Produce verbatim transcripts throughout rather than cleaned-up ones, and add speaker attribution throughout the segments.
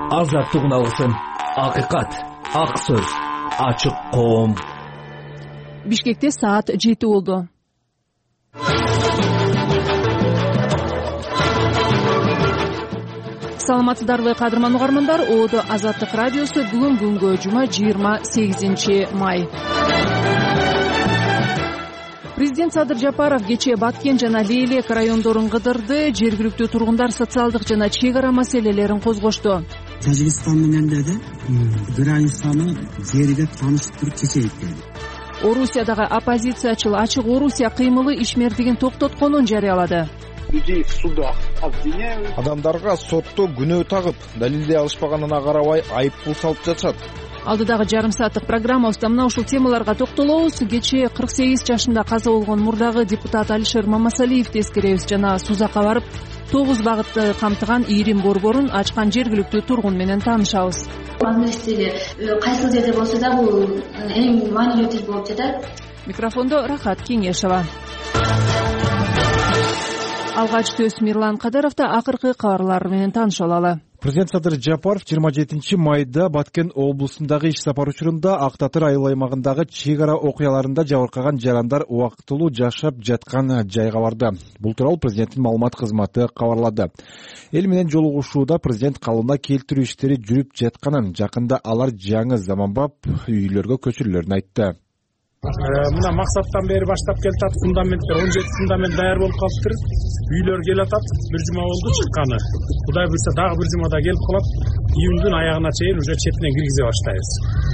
Speaker 1: азаттыгын алсын. Акыйкат, ак сөз, ачык коом.
Speaker 2: Бишкекте саат жети болду. Саламатсыздарбы кадырман угармандар, Оодо Азаттык радиосу бүгүн күнгө жума жыйырма сегизинчи май. Президент Садыр Жапаров кечээ Баткен жана Лейлек райондорун кыдырды. Жергиликтүү тургундар социалдык жана чек ара маселелерин козгошту.
Speaker 3: Тажикстан менен да границаны жерге таныштырып чечейт деди.
Speaker 2: Орусиядагы оппозициячыл Ачык Орусия кыймылы ишмердигин токтотконун жарыялады.
Speaker 4: Адамдарга сотто күнөө тагып, далилдей алышпаганына карабай айыппул салып жатышат.
Speaker 2: Алдыдагы жарым сааттык программабызда мына ушул темаларга токтолобуз. Кечээ кырк сегиз жашында каза болгон мурдагы депутат Алишер Мамасалиевди эскеребиз жана Сузакка барып, тогуз багытты камтыган ийрим борборун ачкан жергиликтүү тургун менен таанышабыз.
Speaker 5: Мамлекеттеги кайсы жерде болсо да бул эң маанилүү тил болуп жатат.
Speaker 2: Микрофондо Рахат Кеңешова. Алгач төс Мирлан Кадыровда акыркы кабарлар менен тааныша алалы.
Speaker 4: Президент Садыр Жапаров жыйырма жетинчи майда Баткен облусундагы иш сапар учурунда Ак Татыр айыл аймагындагы чек ара окуяларында жабыркаган жарандар убактылуу жашап жаткан жайга барды. Бул тууралуу президенттин маалымат кызматы кабарлады. Эл менен жолугушууда президент калыбына келтирүү иштери жүрүп жатканын, жакында алар жаңы заманбап үйлөргө көчүрүлөрүн айтты.
Speaker 6: Мына максаттан бери баштап келатат, фундаменттер он жети фундамент даяр болуп калыптыр. Үйлөр келатат, бир жума болду чыкканы. Кудай буйрса дагы бир жумада келип калат. Июндун аягына чейин уже четинен киргизе баштайбыз.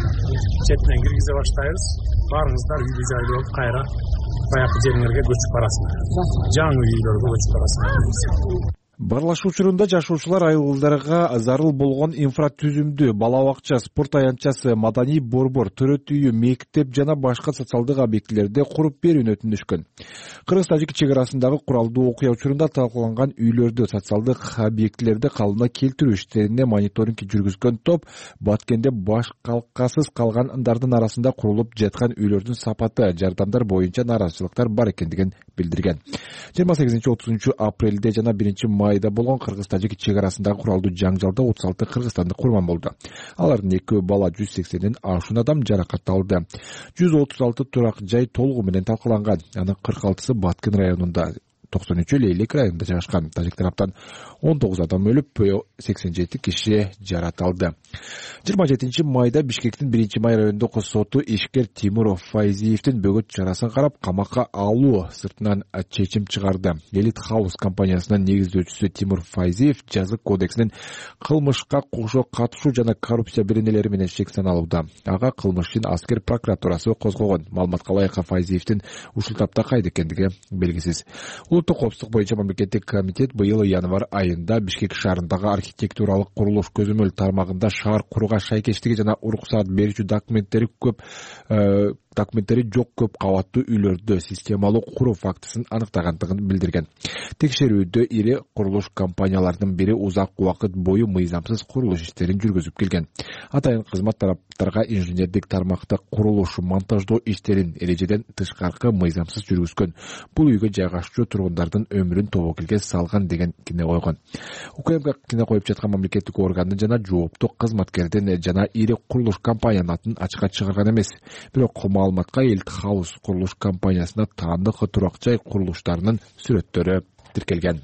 Speaker 6: Четинен киргизе баштайбыз. Барыңыздар үйлүү жайлуу болуп кайра баягы жериңерге көчүп барасыңар. Жаңы үйлөргө көчүп барасыңар.
Speaker 4: Барлашуу учурунда жашоочулар айылдарга зарыл болгон инфратүзүмдү, бала бакча, спорт аянтчасы, маданий борбор, төрөт үйү, мектеп жана башка социалдык объектилерди куруп берүүнү өтүнүшкөн. Кыргыз-Тажик чек арасындагы куралдуу окуя учурунда талкууланган үйлөрдү, социалдык объектилерди калыбына келтирүү иштерине мониторинг жүргүзгөн топ Баткенде баш калкасыз калгандардын арасында курулуп жаткан үйлөрдүн сапаты, жардамдар боюнча нааразычылыктар бар экендигин билдирген. жыйырма сегизинчи отузунчу апрелде жана биринчи майда болгон Кыргыз-Тажик чек арасындагы куралдуу жаңжалда отуз алты кыргызстандык курман болду. Алардын экөө бала, жүз сексенден ашуун адам жаракат алды. жүз отуз алты турак жай толугу менен талкаланган. Анын кырк алтысы Баткен районунда, токсон үчү Лейлек районунда жайгашкан. Тажик тараптан он тогуз адам өлүп, сексен жети киши жаракат алды. жыйырма жетинчи майда Бишкектин биринчи май райондук соту ишкер Тимур Файзиевдин бөгөт чарасын карап, камакка алуу сыртынан чечим чыгарды. Элит Хаус компаниясынын негиздөөчүсү Тимур Файзиев жазык кодексинин кылмышка кошо катышуу жана коррупция беренелери менен шек саналууда. Ага кылмыштын аскер прокуратурасы козгогон. Маалыматка ылайык Файзиевдин ушул тапта кайда экендиги белгисиз. Улуттук коопсуздук боюнча мамлекеттик комитет быйыл январь айында Бишкек шаарындагы архитектуралык курулуш көзөмөл тармагында шаар курууга шайкештиги жана уруксаат берүүчү документтери көп документтери жок көп кабаттуу үйлөрдү системалуу куруу фактысын аныктагандыгын билдирген. Текшерүүдө ири курулуш компанияларынын бири узак убакыт бою мыйзамсыз курулуш иштерин жүргүзүп келген. Атайын кызмат тараптарга инженердик тармакта курулуш, монтаждоо иштерин эрежеден тышкаркы мыйзамсыз жүргүзгөн. Бул үйгө жайгашчу тургундардын өмүрүн тобокелге салган деген кине койгон. УКМК кине коюп жаткан мамлекеттик органдын жана жооптуу кызматкердин жана ири курулуш компаниянын атын ачыкка чыгарган эмес. Бирок маалыматка Элит Хаус курулуш компаниясына таандык турак жай курулуштарынын сүрөттөрү тиркелген.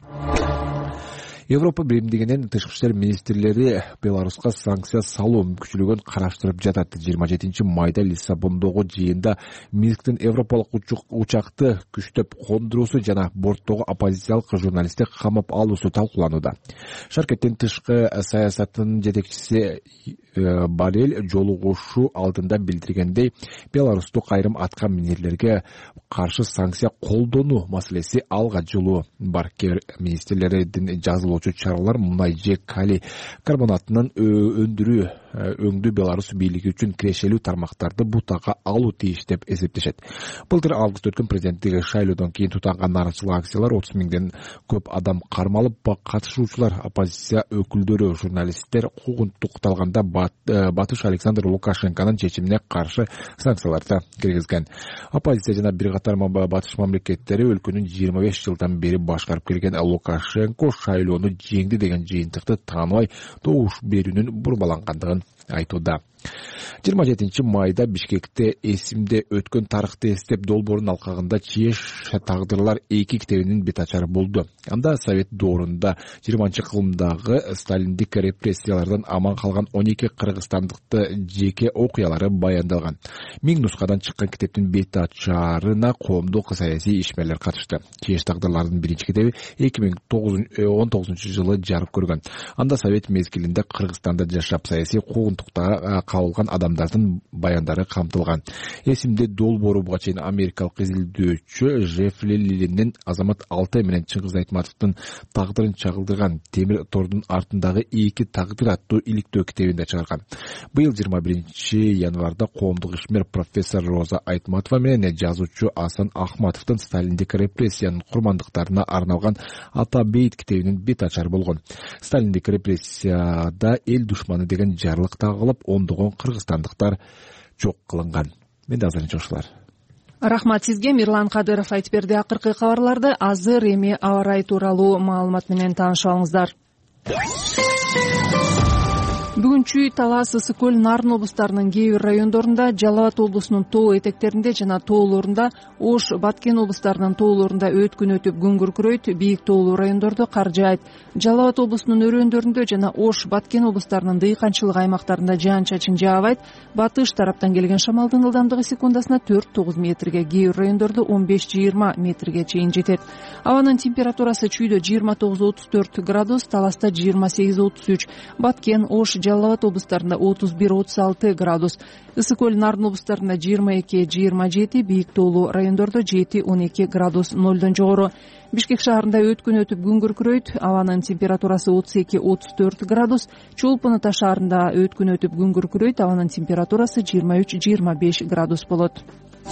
Speaker 4: Европа биримдигинин тышкы иштер министрлери Беларуска санкция салуу мүмкүнчүлүгүн караштырып жатат. жыйырма жетинчи майда Лиссабондогу жыйында Минсктин европалык учакты күчтөп кондуруусу жана борттогу оппозициялык журналистти камап алуусу талкууланууда. Шаркеттин тышкы саясатынын жетекчиси Барель жолугушуу алдында билдиргендей, Беларустук айрым атка минерлерге каршы санкция колдонуу маселеси алга жылуу бар. Министрлердин жазылуучу чаралар мунай же калий карбонатынын өндүрүү өңдүү Беларусь бийлиги үчүн кирешелүү тармактарды бутакка алуу тийиш деп эсептешет. Былтыр август өткөн президенттик шайлоодон кийин тутанган нараачылык акциялар отуз миңден көп адам кармалып, катышуучулар, оппозиция өкүлдөрү, журналисттер куугунтукталганда Батыш Александр Лукашенконун чечимине каршы санкцияларды киргизген. Оппозиция жана бир катар батыш мамлекеттери өлкөнүн жыйырма беш жылдан бери башкарып келген Лукашенко шайлоону жеңди деген жыйынтыкты тааныбай добуш берүүнүн бурмалангандыгын айтууда. жыйырма жетинчи майда Бишкекте эсимде өткөн тарыхты эстеп долбоордун алкагында чиеш тагдырлар эки китебинин бет ачары болду. Анда Совет доорунда жыйырманчы кылымдагы сталиндик репрессиялардан аман калган он эки кыргызстандыкты жеке окуялары баяндалган. Миң нускадан чыккан китептин бет ачарына коомдук саясий ишмерлер катышты. Чиеш тагдырлардын биринчи китеби эки миң он тогузунчу жылы жарык көргөн. Анда Совет мезгилинде Кыргызстанда жашап саясий куугунтукта кабылган адамдардын баяндары камтылган. Эсимде долбоору буга чейин америкалык изилдөөчү Жеффри Лилинин Азамат Алтай менен Чыңгыз Айтматовдун тагдырын чагылдырган Темир тордун артындагы эки тагдыр аттуу иликтөө китебинде чыгарган. Быйыл жыйырма биринчи январда коомдук ишмер профессор Роза Айтматова менен жазуучу Асан Ахматовдун Сталиндик репрессиянын курмандыктарына арналган Ата Бейт китебинин бет ачары болгон. Сталиндик репрессияда эл душманы деген жарлык тагылып, ондогон кыргызстандыктар жок кылынган. Мен да азыр жошулар.
Speaker 2: Рахмат сизге. Мирлан Кадыров айтып берди. Акыркы кабарларды азыр эми аба ырайы тууралуу маалымат менен таанышып алыңыздар. Бүгүн Чүй, Талас, Ысык көл, Нарын облустарынын кээ бир райондорунда, Жалал Абад облусунун тоо этектеринде жана тоолорунда, Ош, Баткен облустарынын тоолорунда өткүн өтүп күн күркүрөйт, бийик тоолуу райондордо кар жаайт. Жалал Абад облусунун өрөөндөрүндө жана Ош, Баткен облустарынын дыйканчылык аймактарында жаан-чачын жаабайт. Батыш тараптан келген шамалдын ылдамдыгы секундасына төрт тогуз метрге, кээ бир райондордо он беш жыйырма метрге чейин жетет. Абанын температурасы Чүйдө жыйырма тогуз отуз төрт градус, Таласта жыйырма сегиз отуз үч, Баткен, Ош, Жалал Абад облустарында отуз бир отуз алты градус, Ысык көл, Нарын облустарында жыйырма эки жыйырма жети, бийик тоолуу райондордо жети он эки градус нолдон жогору. Бишкек шаарында өткүн өтүп күн күркүрөйт, абанын температурасы отуз эки отуз төрт градус, Чолпон Ата шаарында өткүн өтүп күн күркүрөйт, абанын температурасы жыйырма үч жыйырма беш градус болот.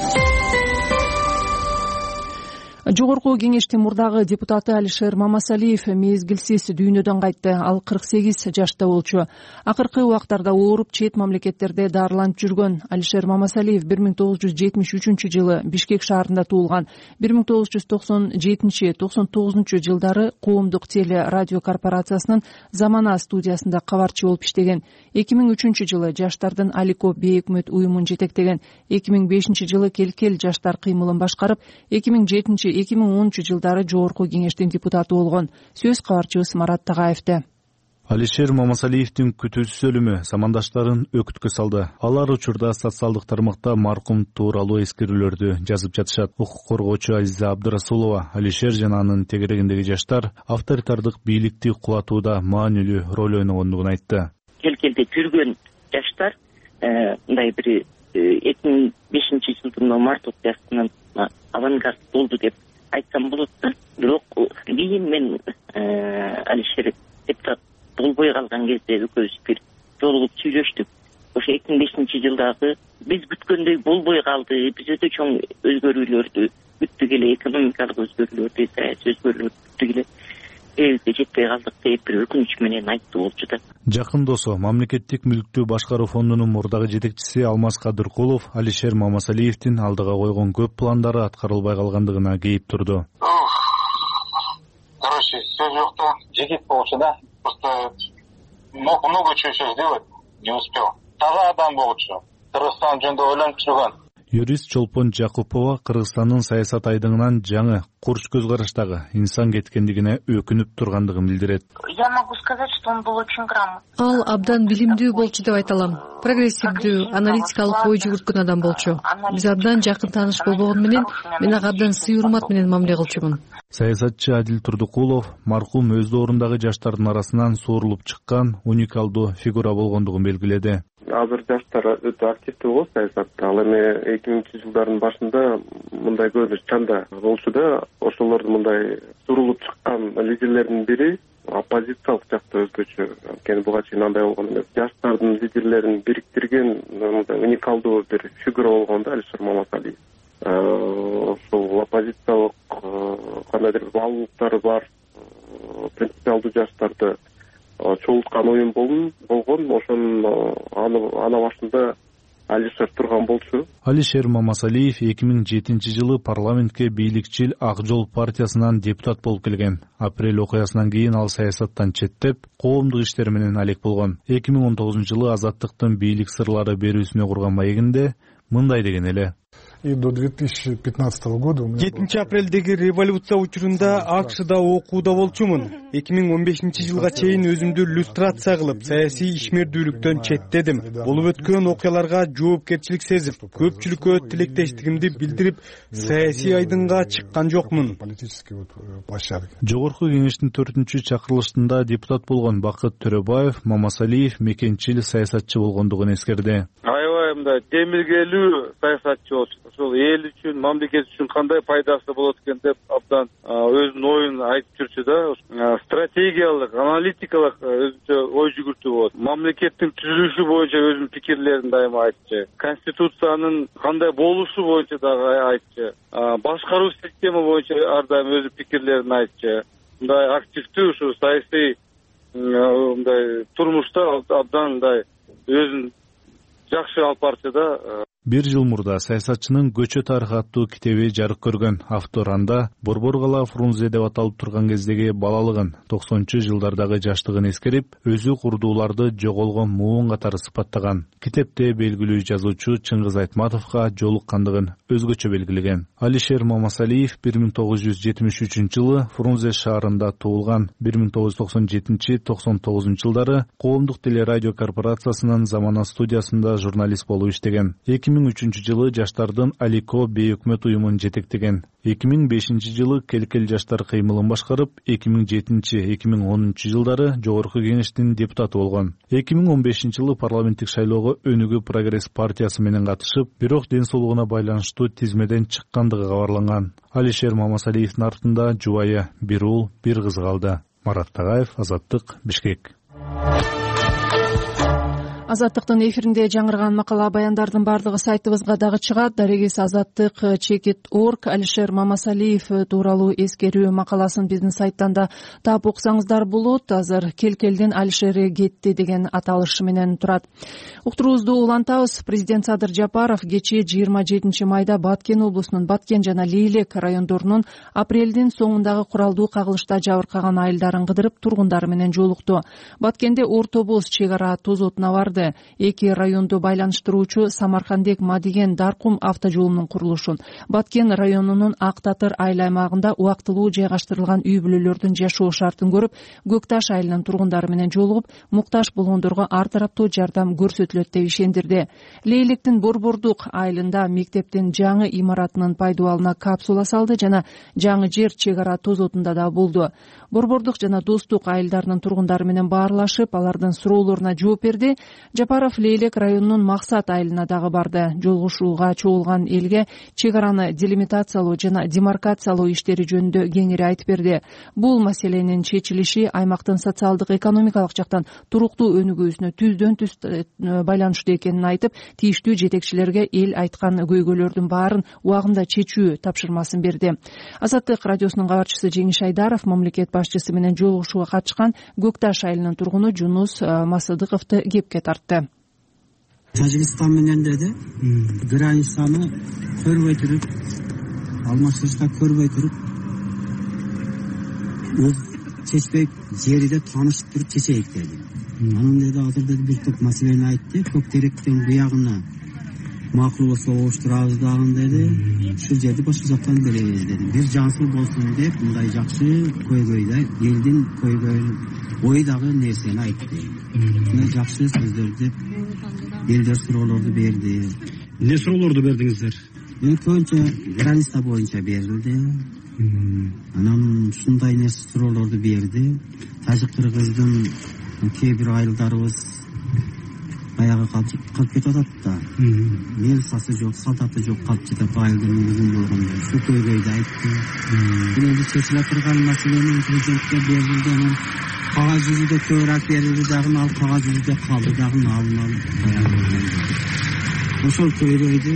Speaker 2: Жогорку кеңештин мурдагы депутаты Алишер Мамасалиев мезгилсиз дүйнөдөн кайтты. Ал кырк сегиз жашта болчу. Акыркы убактарда ооруп чет мамлекеттерде дарыланып жүргөн Алишер Мамасалиев бир миң тогуз жүз жетимиш үчүнчү жылы Бишкек шаарында туулган. бир миң тогуз жүз токсон жетинчи токсон тогузунчу жылдары коомдук теле радио корпорациясынын Замана студиясында кабарчы болуп иштеген. эки миң үчүнчү жылы жаштардын Алико бейөкмөт уюмун жетектеген. эки миң бешинчи жылы Келкел жаштар кыймылын башкарып, эки миң жетинчи эки миң онунчу жылдары жогорку кеңештин депутаты болгон. Сөз кабарчыбыз Марат Тагаевде.
Speaker 7: Алишер Мамасалиевдин күтүүсүз өлүмү замандаштарын өкүткө салды. Алар учурда социалдык тармакта маркум тууралуу эскерүүлөрдү жазып жатышат. Укук коргоочу Азиза Абдырасулова Алишер жана анын тегерегиндеги жаштар авторитардык бийликти кулатууда маанилүү роль ойногондугун айтты.
Speaker 8: Келкелде жүргөн жаштар мындай бир эки миң бешинчи жылдын март окуясынан авангард болду деп айтсам болот да. Бирок кийин мен Алишер депутат болбой калган кезде экөөбүз бир жолугуп сүйлөштүк. Ошо эки миң бешинчи жылдагы биз күткөндөй болбой калды. Биз өтө чоң өзгөрүүлөрдү күттүк эле, экономикалык өзгөрүүлөрдү, саясий өзгөрүүлөрдү күттүк эле. Элге жетпей калдык деп бир өкүнүч менен айтты болчу да.
Speaker 7: Жакын досу Мамлекеттик мүлктү башкаруу фондунун мурдагы жетекчиси Алмаз Кадыркулов Алишер Мамасалиевдин алдыга койгон көп пландары аткарылбай калгандыгына кейип турду.
Speaker 9: Короче, сөз жок да, жекет болчу да. Просто много чего сделать не успел. Таза адам болчу. Кыргызстан жөнүндө ойлонуп жүргөн.
Speaker 7: Юрист Чолпон Жакупова Кыргызстандын саясат айдыңынан жаңы курч көз караштагы инсан кеткендигине өкүнүп тургандыгын билдирет.
Speaker 10: Я могу сказать, что он был очень грамотный.
Speaker 11: Ал абдан билимдүү болчу деп айта алам. Прогрессивдүү, аналитикалык ой жүгүрткөн адам болчу. Биз абдан жакын тааныш болбогон менен мен ага абдан сый урмат менен мамиле кылчумун.
Speaker 7: Саясатчы Адил Турдукулов маркум өз доорундагы жаштардын арасынан суурулуп чыккан уникалдуу фигура болгондугун белгиледи.
Speaker 12: Азыр жаштар өтө активдүү го саясатта. Ал эми эки миңинчи жылдардын башында мындай көрүнүш чанда болчу да, ошолордун мындай сурулуп чыккан лидерлердин бири оппозициялык жакта өзгөчө. Анткени буга чейин андай болгон эмес. Жаштардын лидерлерин бириктирген уникалдуу бир фигура болгон да Алишер Мамасалиев. Ошол оппозициялык кандайдыр баалуулуктары бар, принципиалдуу жаштарды чогулткан уюм болгон. Ошонун ана башында Алишер турган болчу.
Speaker 7: Алишер Мамасалиев эки миң жетинчи жылы парламентке бийликчил Ак Жол партиясынан депутат болуп келген. Апрель окуясынан кийин ал саясаттан четтеп, коомдук иштер менен алек болгон. эки миң он тогузунчу жылы Азаттыктын бийлик сырлары берүүсүнө курган маегинде мындай деген эле:
Speaker 13: И до две тысячи пятнадцатого года
Speaker 14: жетинчи апрелдеги революция учурунда АКШда окууда болчумун. эки миң он бешинчи жылга чейин өзүмдү люстрация кылып, саясий ишмердүүлүктөн четтедим. Болуп өткөн окуяларга жоопкерчилик сезип, көпчүлүккө тилектештигимди билдирип, саясий айдынга чыккан жокмун.
Speaker 7: Жогорку кеңештин төртүнчү чакырылышында депутат болгон Бакыт Төрөбаев Мамасалиев мекенчил саясатчы болгондугун эскерди.
Speaker 15: Аябай мындай демилгелүү саясатчы болчу. Ошол эл үчүн, мамлекет үчүн кандай пайдасы болот экен деп абдан өзүнүн оюн айтып жүрчү да. Стратегиялык, аналитикалык өзүнчө ой жүгүртүү болот. Мамлекеттин түзүлүшү боюнча өзүнүн пикирлерин дайыма айтчу. Конституциянын кандай болушу боюнча дагы айтчу. Башкаруу система боюнча ар дайым өзүнүн пикирлерин айтчу. Мындай активдүү ушу саясий мындай турмушта абдан мындай өзүн жакшы алып барчу да.
Speaker 7: Бир жыл мурда саясатчынын Көчө тарыхы аттуу китеби жарык көргөн. Автор анда Борбор кала Фрунзе деп аталып турган кездеги балалыгын, токсонунчу жылдардагы жаштыгын эскерип, өзү курдууларды жоголгон муун катары сыпаттаган. Китепте белгилүү жазуучу Чыңгыз Айтматовго жолуккандыгын өзгөчө белгилеген. Алишер Мамасалиев бир миң тогуз жүз жетимиш үчүнчү жылы Фрунзе шаарында туулган. бир миң тогуз жүз токсон жетинчи токсон тогузунчу жылдары Коомдук телерадио корпорациясынын Замана студиясында журналист болуп иштеген. эки миң үчүнчү жылы жаштардын Алико бейөкмөт уюмун жетектеген. эки миң бешинчи жылы Келкел жаштар кыймылын башкарып, эки миң жетинчи эки миң онунчу жылдары Жогорку кеңештин депутаты болгон. эки миң он бешинчи жылы парламенттик шайлоого Өнүгүү Прогресс партиясы менен катышып, бирок ден соолугуна байланыштуу тизмеден чыккандыгы кабарланган. Алишер Мамасалиевдин артында жубайы бир уул, бир кызы калды. Марат Тагаев, Азаттык, Бишкек.
Speaker 2: Азаттыктын эфиринде жаңырган макала баяндардын бардыгы сайтыбызга дагы чыгат. Дарегиз Азаттык чекит орг Алишер Мамасалиев тууралуу эскерүү макаласын биздин сайттан да таап окусаңыздар болот. Азыр Келкелдин Алишери кетти деген аталышы менен турат. Уктуруубузду улантабыз. Президент Садыр Жапаров кечээ жыйырма жетинчи майда Баткен облусунун Баткен жана Лейлек райондорунун апрелдин соңундагы куралдуу кагылышта жабыркаган айылдарын кыдырып, тургундары менен жолукту. Баткенде орто боз чек ара тозотуна барды. Эки районду байланыштыруучу Самаркандек Мадиген Даркум автожолунун курулушун, Баткен районунун Ак Татыр айыл аймагында убактылуу жайгаштырылган үй бүлөлөрдүн жашоо шартын көрүп, Көкташ айылынын тургундары менен жолугуп, муктаж болгондорго ар тараптуу жардам көрсөтүлөт деп ишендирди. Лейлектин Борбордук айылында мектептин жаңы имаратынын пайдубалына капсула салды жана жаңы жер чек ара тозотунда да болду. Борбордук жана Достук айылдарынын тургундары менен баарлашып, алардын суроолоруна жооп берди. Жапаров Лейлек районунун Максат айылына дагы барды. Жолугушууга чогулган элге чек араны делимитациялоо жана демаркациялоо иштери жөнүндө кеңири айтып берди. Бул маселенин чечилиши аймактын социалдык экономикалык жактан туруктуу өнүгүүсүнө түздөн түз байланыштуу экенин айтып, тийиштүү жетекчилерге эл айткан көйгөйлөрдүн баарын убагында чечүү тапшырмасын берди. Азаттык радиосунун кабарчысы Жеңиш Айдаров мамлекет башчысы менен жолугушууга катышкан Көкташ айылынын тургуну Жунус Масыдыковду кепке тартты.
Speaker 3: Тажикстан менен деди, границаны көрбөй туруп, алмаштырышка көрбөй туруп, ол чечпей жериде таанышып туруп чечейик деди. Анан деди, азыр деди бир топ маселени айтты, көк теректин буягына макул болсо оштурабыз дагы деди, ушул жерди башка жактан беребиз деди. Бир жансыз болсун деп, мындай жакшы көйгөйдө элдин көйгөйүн ойдагы нерсени айтты. Мына жакшы сөздөр деп элдер суроолорду берди.
Speaker 16: Эмне суроолорду бердиңиздер?
Speaker 3: Көбүнчө граница боюнча берилди. Анан ушундай нерсе суроолорду берди. Тажик кыргыздын кээ бир айылдарыбыз баягы калып кетип атат да. Мелсасы жок, салтаты жок калып жатат айылдын өзүн болгондо. Ушул көйгөйдү айтты. Бул эми чечиле турган маселени президентке берилди. кагаз жүзүндө көбүрөөк берилди дагы ал кагаз жүзүндө калды дагы алын алып ошол көйрөйдү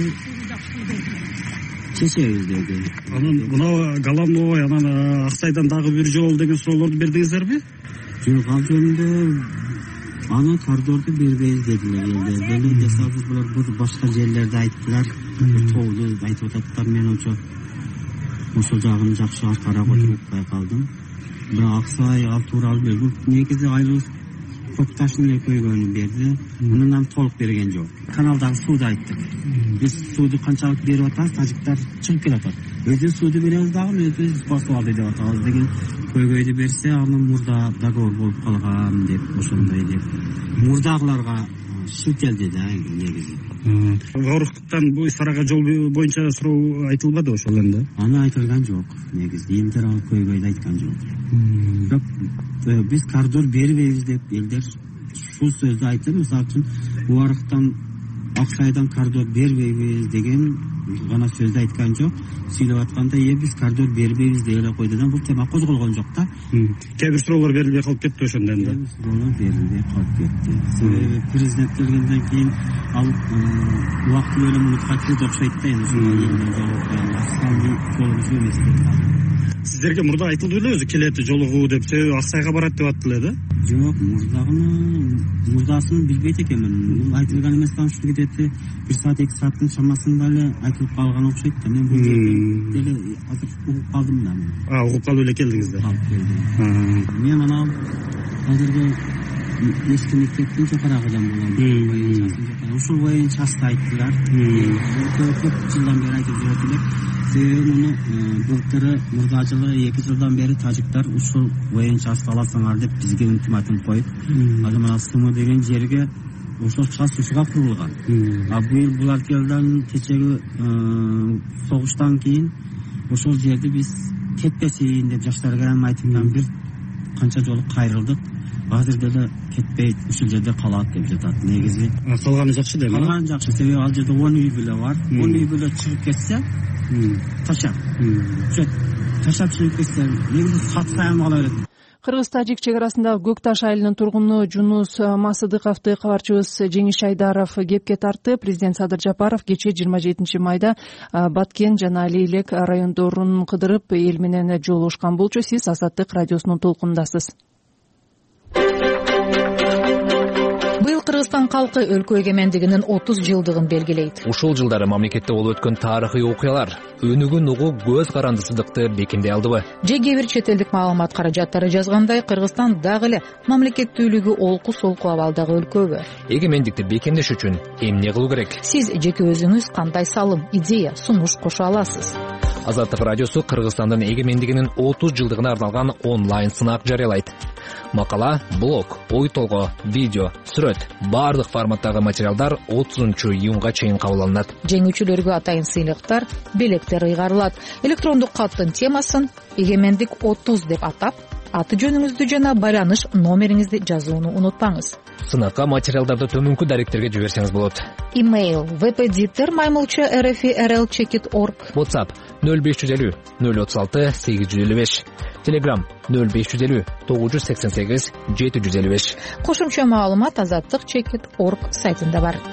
Speaker 3: чечебиз деди.
Speaker 16: Анан мына головной анан Аксайдан дагы бир жол деген суроолорду бердиңиздерби?
Speaker 3: Жок, ал жөнүндө аны коридорду бербейбиз дедилер элдер. Деле десабыз булар башка жерлерде айттылар, тоолу айтып ататтар. Мен ошо ошол жагын жакшы карап отуруп байкалдым. Бирок Аксай ал тууралуу бул негизи айлыбыз Кокташын көйгөнү берди. Мундан толук берген жок. Каналдагы сууду айттык. Биз сууду канчалык берип атабыз, тажиктар чыгып келатат. Өзү сууду беребиз дагы, өзүбүз басып алды деп атабыз деген көйгөйдү берсе, анын мурда договор болуп калган деп, ошондой деп. Мурдагыларга шилтелди да негизи.
Speaker 16: Воруктан бу Сарага жол боюнча суроо айтылбады ошол энди?
Speaker 3: Аны айтылган жок негизи. Элдер ал көйгөйдү айткан жок. Бирок биз коридор бербейбиз деп элдер ушул сөздү айтты. Мисалы үчүн Убарыктан Аксайдан коридор бербейбиз деген гана сөздү айткан жок. Сүйлөп атканда э биз коридор бербейбиз деп эле койду да, бул тема козголгон жок да.
Speaker 16: Кээ бир суроолор берилбей калып кетти ошондо энди.
Speaker 3: Суроолор берилбей калып кетти. Себеби президент келгенден кийин ал убактылуу эле муткатылды окшойт да, эми ушул элдин жолугу асанды жолугу эмес.
Speaker 16: Сиздерге мурда айтылды беле өзү келет жолугуу деп, себеби Аксайга барат деп аттылы да?
Speaker 3: Жок, мурдагыны мурдасын билбейт экенмин. Бул айтылган эмес да, ушул кетети бир саат эки сааттын чамасында эле айтылып калган окшойт да. Мен бул жерден деле азыр угуп калдым да.
Speaker 16: А, угуп калып эле келдиңиз да.
Speaker 3: Мен анан азыркы эски мектептин жокорагыдан болом. Ушул боюнча айттылар. Көп жылдан бери айтып жүрөт элек. Себеби муну былтыры мурда жылы эки жылдан бери тажиктар ушул боюнча аласыңар деп бизге ультиматум коюп, азыр мына Сымы деген жерге ошол час ушуга курулган. А быйыл булар келген кечеги согуштан кийин ошол жерди биз кетпесин деп жаштарга эми айтып бир канча жолу кайрылдык. Азыр деле кетпейт, ушул жерде калат деп жатат. Негизи
Speaker 16: калганы жакшы дейм.
Speaker 3: Калганы жакшы, себеби ал жерде он үй бүлө бар. он үй бүлө чыгып кетсе, ташап. Ташап чыгып кетсе, негизи сатса эми кала берет.
Speaker 2: Кыргыз-тажик чек арасындагы Көк Таш айылынын тургуну Жунус Масыдыковду кабарчыбыз Жеңиш Айдаров кепке тартты. Президент Садыр Жапаров кече жыйырма жетинчи майда Баткен жана Али Элек райондорун кыдырып эл менен жолугушкан болчу. Сиз Азаттык радиосунун толкунундасыз.
Speaker 17: Быйыл Кыргызстан калкы өлкө эгемендигинин отуз жылдыгын белгилейт.
Speaker 1: Ушул жылдары мамлекетте болуп өткөн тарыхый окуялар өнүгүн угуу көз карандысыздыкты бекемдей алдыбы?
Speaker 17: Же кээ бир чет элдик маалымат каражаттары жазгандай, Кыргызстан дагы эле мамлекеттүүлүгү олку-солку абалдагы өлкөбү?
Speaker 1: Эгемендикти бекемдеш үчүн эмне кылуу керек?
Speaker 17: Сиз жеке өзүңүз кандай салым, идея, сунуш кошо аласыз?
Speaker 1: Азаттык радиосу Кыргызстандын эгемендигинин отуз жылдыгына арналган онлайн сынак жарыялайт. Макала, блог, ой толгоо, видео, сүрөт, баардык форматтагы материалдар отузунчу июнга чейин кабыл алынат.
Speaker 17: Жеңүүчүлөргө атайын сыйлыктар, белектер ыйгарылат. Электрондук каттын темасын эгемендик отуз деп атап, аты жөнүңүздү жана байланыш номериңизди жазууну унутпаңыз.
Speaker 1: Сынакка материалдарды төмөнкү даректерге жиберсеңиз болот.
Speaker 17: Имейл vpditer маймылча rfi rl chekit точка org.
Speaker 1: WhatsApp нөл беш жүз элүү нөл отуз алты сегиз жүз элүү беш. Telegram нөл беш жүз элүү тогуз жүз сексен сегиз жети жүз элүү беш.
Speaker 17: Кошумча маалымат азаттык чекит точка org сайтында бар.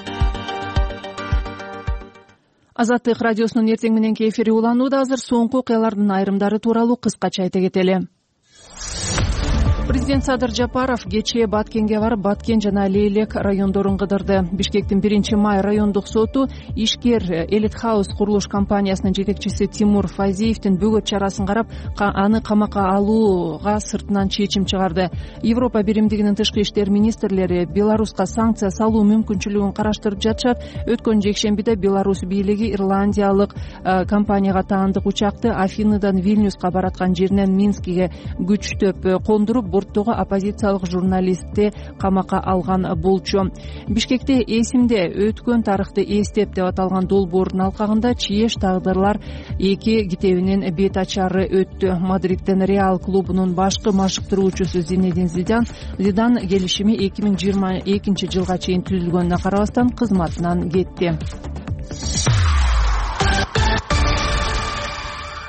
Speaker 2: Азаттык радиосунун эртең мененки эфири уланууда. Азыр соңку окуялардын айрымдары тууралуу кыскача айта кетели. Президент Садыр Жапаров кечээ Баткенге барып, Баткен жана Али Элек райондорун кыдырды. Бишкектин биринчи май райондук соту ишкер Элит Хаус курулуш компаниясынын жетекчиси Тимур Фазиевдин бөгөт чарасын карап, аны камакка алууга сыртынан чечим чыгарды. Европа биримдигинин тышкы иштер министрлери Беларуска санкция салуу мүмкүнчүлүгүн караштырып жатышат. Өткөн жекшембиде Беларусь бийлиги ирландиялык компанияга таандык учакты Афиныдан Вильнюска бараткан жеринен Минскиге күчтөп кондуруп, борттогу оппозициялык журналистти камакка алган болчу. Бишкекте эсимде өткөн тарыхты эстеп деп аталган долбоордун алкагында Чиеш тагдырлар эки китебинин бет ачары өттү. Мадридтен Реал клубунун башкы машыктыруучусу Зинедин Зидан Зидан келишими эки миң жыйырма экинчи жылга чейин түзүлгөнүнө карабастан кызматынан кетти.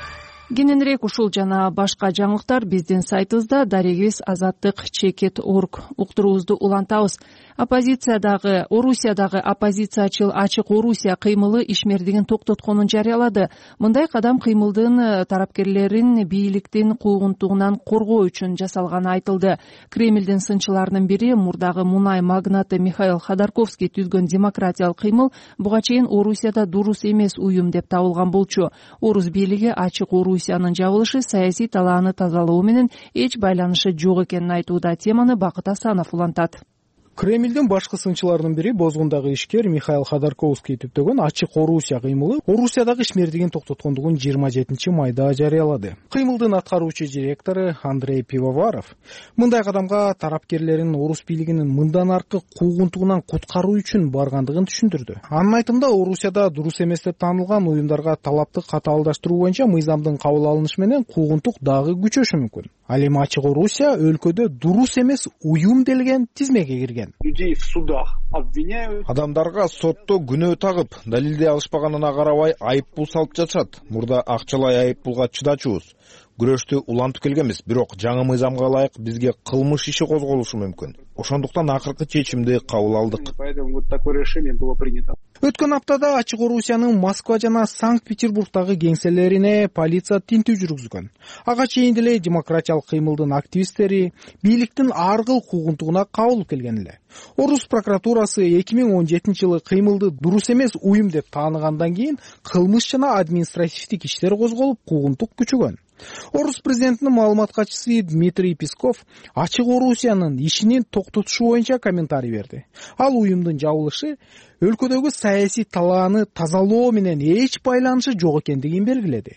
Speaker 2: кененирээк ушул жана башка жаңылыктар биздин сайтыбызда дарегибиз азаттык чекит орг уктуруубузду улантабыз. Оппозициядагы Орусиядагы оппозициячыл ачык Орусия кыймылы ишмердигин токтотконун жарыялады. Мындай кадам кыймылдын тарапкерлерин бийликтин куугунтугунан коргоо үчүн жасалганы айтылды. Кремлдин сынчыларынын бири мурдагы мунай магнаты Михаил Ходорковский түзгөн демократиялык кыймыл буга чейин Орусияда дурус эмес уюм деп табылган болчу. Орус бийлиги ачык Орусиянын жабылышы саясий талааны тазалоо менен эч байланышы жок экенин айтууда. Теманы Бакыт Асанов улантат.
Speaker 14: Кремлдин башкы сынчыларынын бири бозгундагы ишкер Михаил Ходорковский түптөгөн ачык Орусия кыймылы Орусиядагы ишмердигин токтоткондугун жыйырма жетинчи майда жарыялады. Кыймылдын аткаруучу директору Андрей Пивоваров мындай кадамга тарапкерлерин орус бийлигинин мындан аркы куугунтугунан куткаруу үчүн баргандыгын түшүндүрдү. Анын айтымында Орусияда дурус эмес деп таанылган уюмдарга талапты катаалдаштыруу боюнча мыйзамдын кабыл алынышы менен куугунтук дагы күчөшү мүмкүн. Ал эми ачык Орусия өлкөдө дурус эмес уюм делген тизмеге кирген.
Speaker 18: Людей в судах обвиняют.
Speaker 4: Адамдарга сотто күнөө тагып, далилдей алышпаганына карабай айыппул салып жатышат. Мурда акчалай айыппулга чыдачубуз. Күрөштү улантып келгенбиз, бирок жаңы мыйзамга ылайык бизге кылмыш иши козголушу мүмкүн. Ошондуктан акыркы чечимди кабыл алдык.
Speaker 18: Поэтому вот такое решение было принято.
Speaker 14: Өткөн аптада ачык Орусиянын Москва жана Санкт-Петербургдагы кеңселерине полиция тинтүү жүргүзгөн. Ага чейин деле демократиялык кыймылдын активисттери бийликтин ар кыл куугунтугуна кабылып келген эле. Орус прокуратурасы эки миң он жетинчи жылы кыймылды дурус эмес уюм деп тааныгандан кийин кылмыш жана административдик иштер козголуп куугунтук күчөгөн. Орус президентинин маалымат катчысы Дмитрий Песков ачык Орусиянын ишинин токтотушу боюнча комментарий берди. Ал уюмдун жабылышы өлкөдөгү саясий талааны тазалоо менен эч байланышы жок экендигин белгиледи.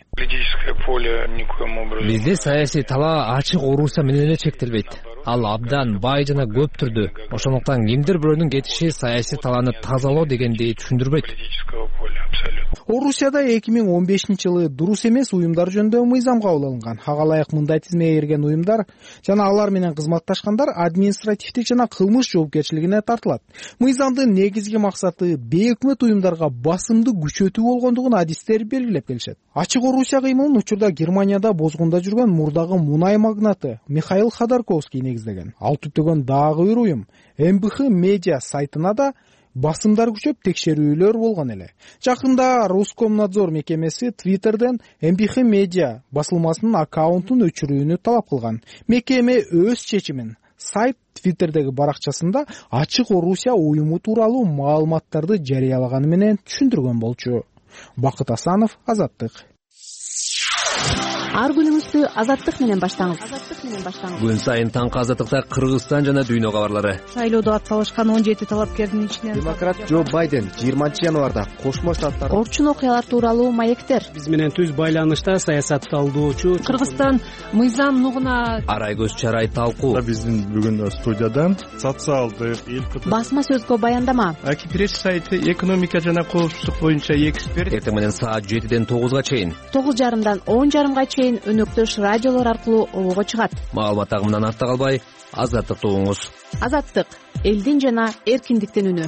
Speaker 1: Бизде саясий талаа ачык Орусия менен эле чектелбейт. Ал абдан бай жана көп түрдүү. Ошондуктан кимдир бирөөнүн кетиши саясий талааны тазалоо дегенди түшүндүрбөйт.
Speaker 14: Орусияда эки миң он бешинчи жылы дурус эмес уюмдар жөнүндө мыйзам кабыл алынган. Ага ылайык мындай тизмеге кирген уюмдар жана алар менен кызматташкандар административдик жана кылмыш жоопкерчилигине тартылат. Мыйзамдын негизги максаты бейөкмөт уюмдарга басымды күчөтүү болгондугун адистер белгилеп келишет. Ачык Орусия кыймылын учурда Германияда бозгунда жүргөн мурдагы мунай магнаты Михаил Ходорковский негиздеген. Ал түптөгөн дагы бир уюм эм бэ ха медиа сайтына да басымдар күчөп текшерүүлөр болгон эле. Жакында Роскомнадзор мекемеси Twitterден эм бэ ха медиа басылмасынын аккаунтун өчүрүүнү талап кылган. Мекеме өз чечимин сайт Twitterдеги баракчасында ачык Орусия уюму тууралуу маалыматтарды жарыялаганы менен түшүндүргөн болчу. Бакыт Асанов, Азаттык.
Speaker 19: Ар күнүңүздү Азаттык менен баштаңыз.
Speaker 1: Күн сайын таңкы Азаттыкта Кыргызстан жана дүйнө кабарлары.
Speaker 11: Шайлоодо ат салышкан он жети талапкердин ичинен
Speaker 20: демократ Джо Байден жыйырманчы январда Кошмо Штаттар
Speaker 19: орчун окуялар тууралуу маектер.
Speaker 6: Биз менен түз байланышта саясат талдоочу
Speaker 2: Кыргызстан мыйзам нугуна
Speaker 1: арай көз чарай талкуу.
Speaker 21: Биздин бүгүн студиядан социалдык
Speaker 19: басма сөзгө баяндама.
Speaker 21: Акипресс сайты экономика жана коопсуздук боюнча эксперт.
Speaker 1: Эртең менен саат жетиден тогузга чейин.
Speaker 19: тогуз жарымдан он жарымга чейин өнөктөш радиолор аркылуу обого чыгат.
Speaker 1: Маалымат агымынан артта калбай, Азаттыкты угуңуз.
Speaker 19: Азаттык — элдин жана эркиндиктин үнү.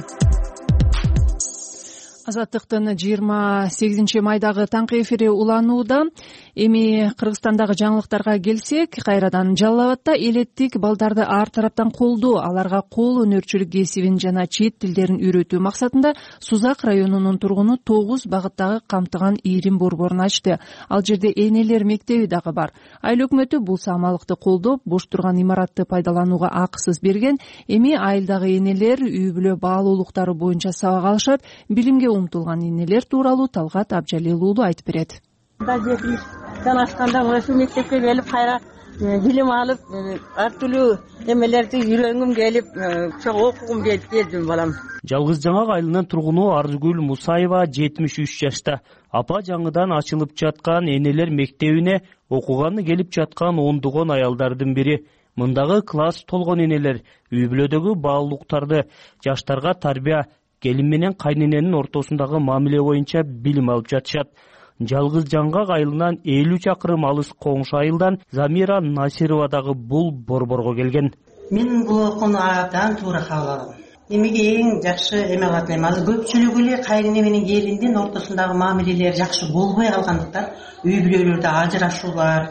Speaker 2: Азаттыктын жыйырма сегизинчи майдагы таңкы эфири уланууда. Эми Кыргызстандагы жаңылыктарга келсек, кайрадан Жалал Абадда элеттик балдарды ар тараптан колдоо, аларга кол өнөрчүлүк кесибин жана чет тилдерин үйрөтүү максатында Сузак районунун тургуну тогуз багыттагы камтыган ийрим борборун ачты. Ал жерде энелер мектеби дагы бар. Айыл өкмөтү бул самалыкты колдоп, бош турган имаратты пайдаланууга акысыз берген. Эми айылдагы энелер үй бүлө баалуулуктары боюнча сабак алышат. Билимге умтулган энелер тууралуу Талгат Абжалил уулу айтып берет.
Speaker 22: Жан ашканда ошол мектепке келип кайра билим алып, ар түрдүү эмелерди үйрөнгүм келип, чоң окугум келип келдим балам.
Speaker 23: Жалгыз Жаңак айылынын тургуну Арзгүл Мусаева жетимиш үч жашта. Апа жаңыдан ачылып жаткан энелер мектебине окуганы келип жаткан ондогон аялдардын бири. Мындагы класс толгон энелер үй бүлөдөгү баалуулуктарды, жаштарга тарбия, келин менен кайнененин ортосундагы мамиле боюнча билим алып жатышат. Жалгыз Жаңгак айылынан элүү чакырым алыс коңшу айылдан Замира Насирова дагы бул борборго келген.
Speaker 22: Мен бул окууну абдан туура кабыл алдым. эмеге эң жакшы эме кылат элем азыр көпчүлүгү эле кайын эменин келиндин ортосундагы мамилелери жакшы болбой калгандыктан үй бүлөлөрдө ажырашуулар,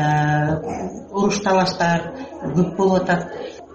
Speaker 22: уруш талаштар көп болуп атат.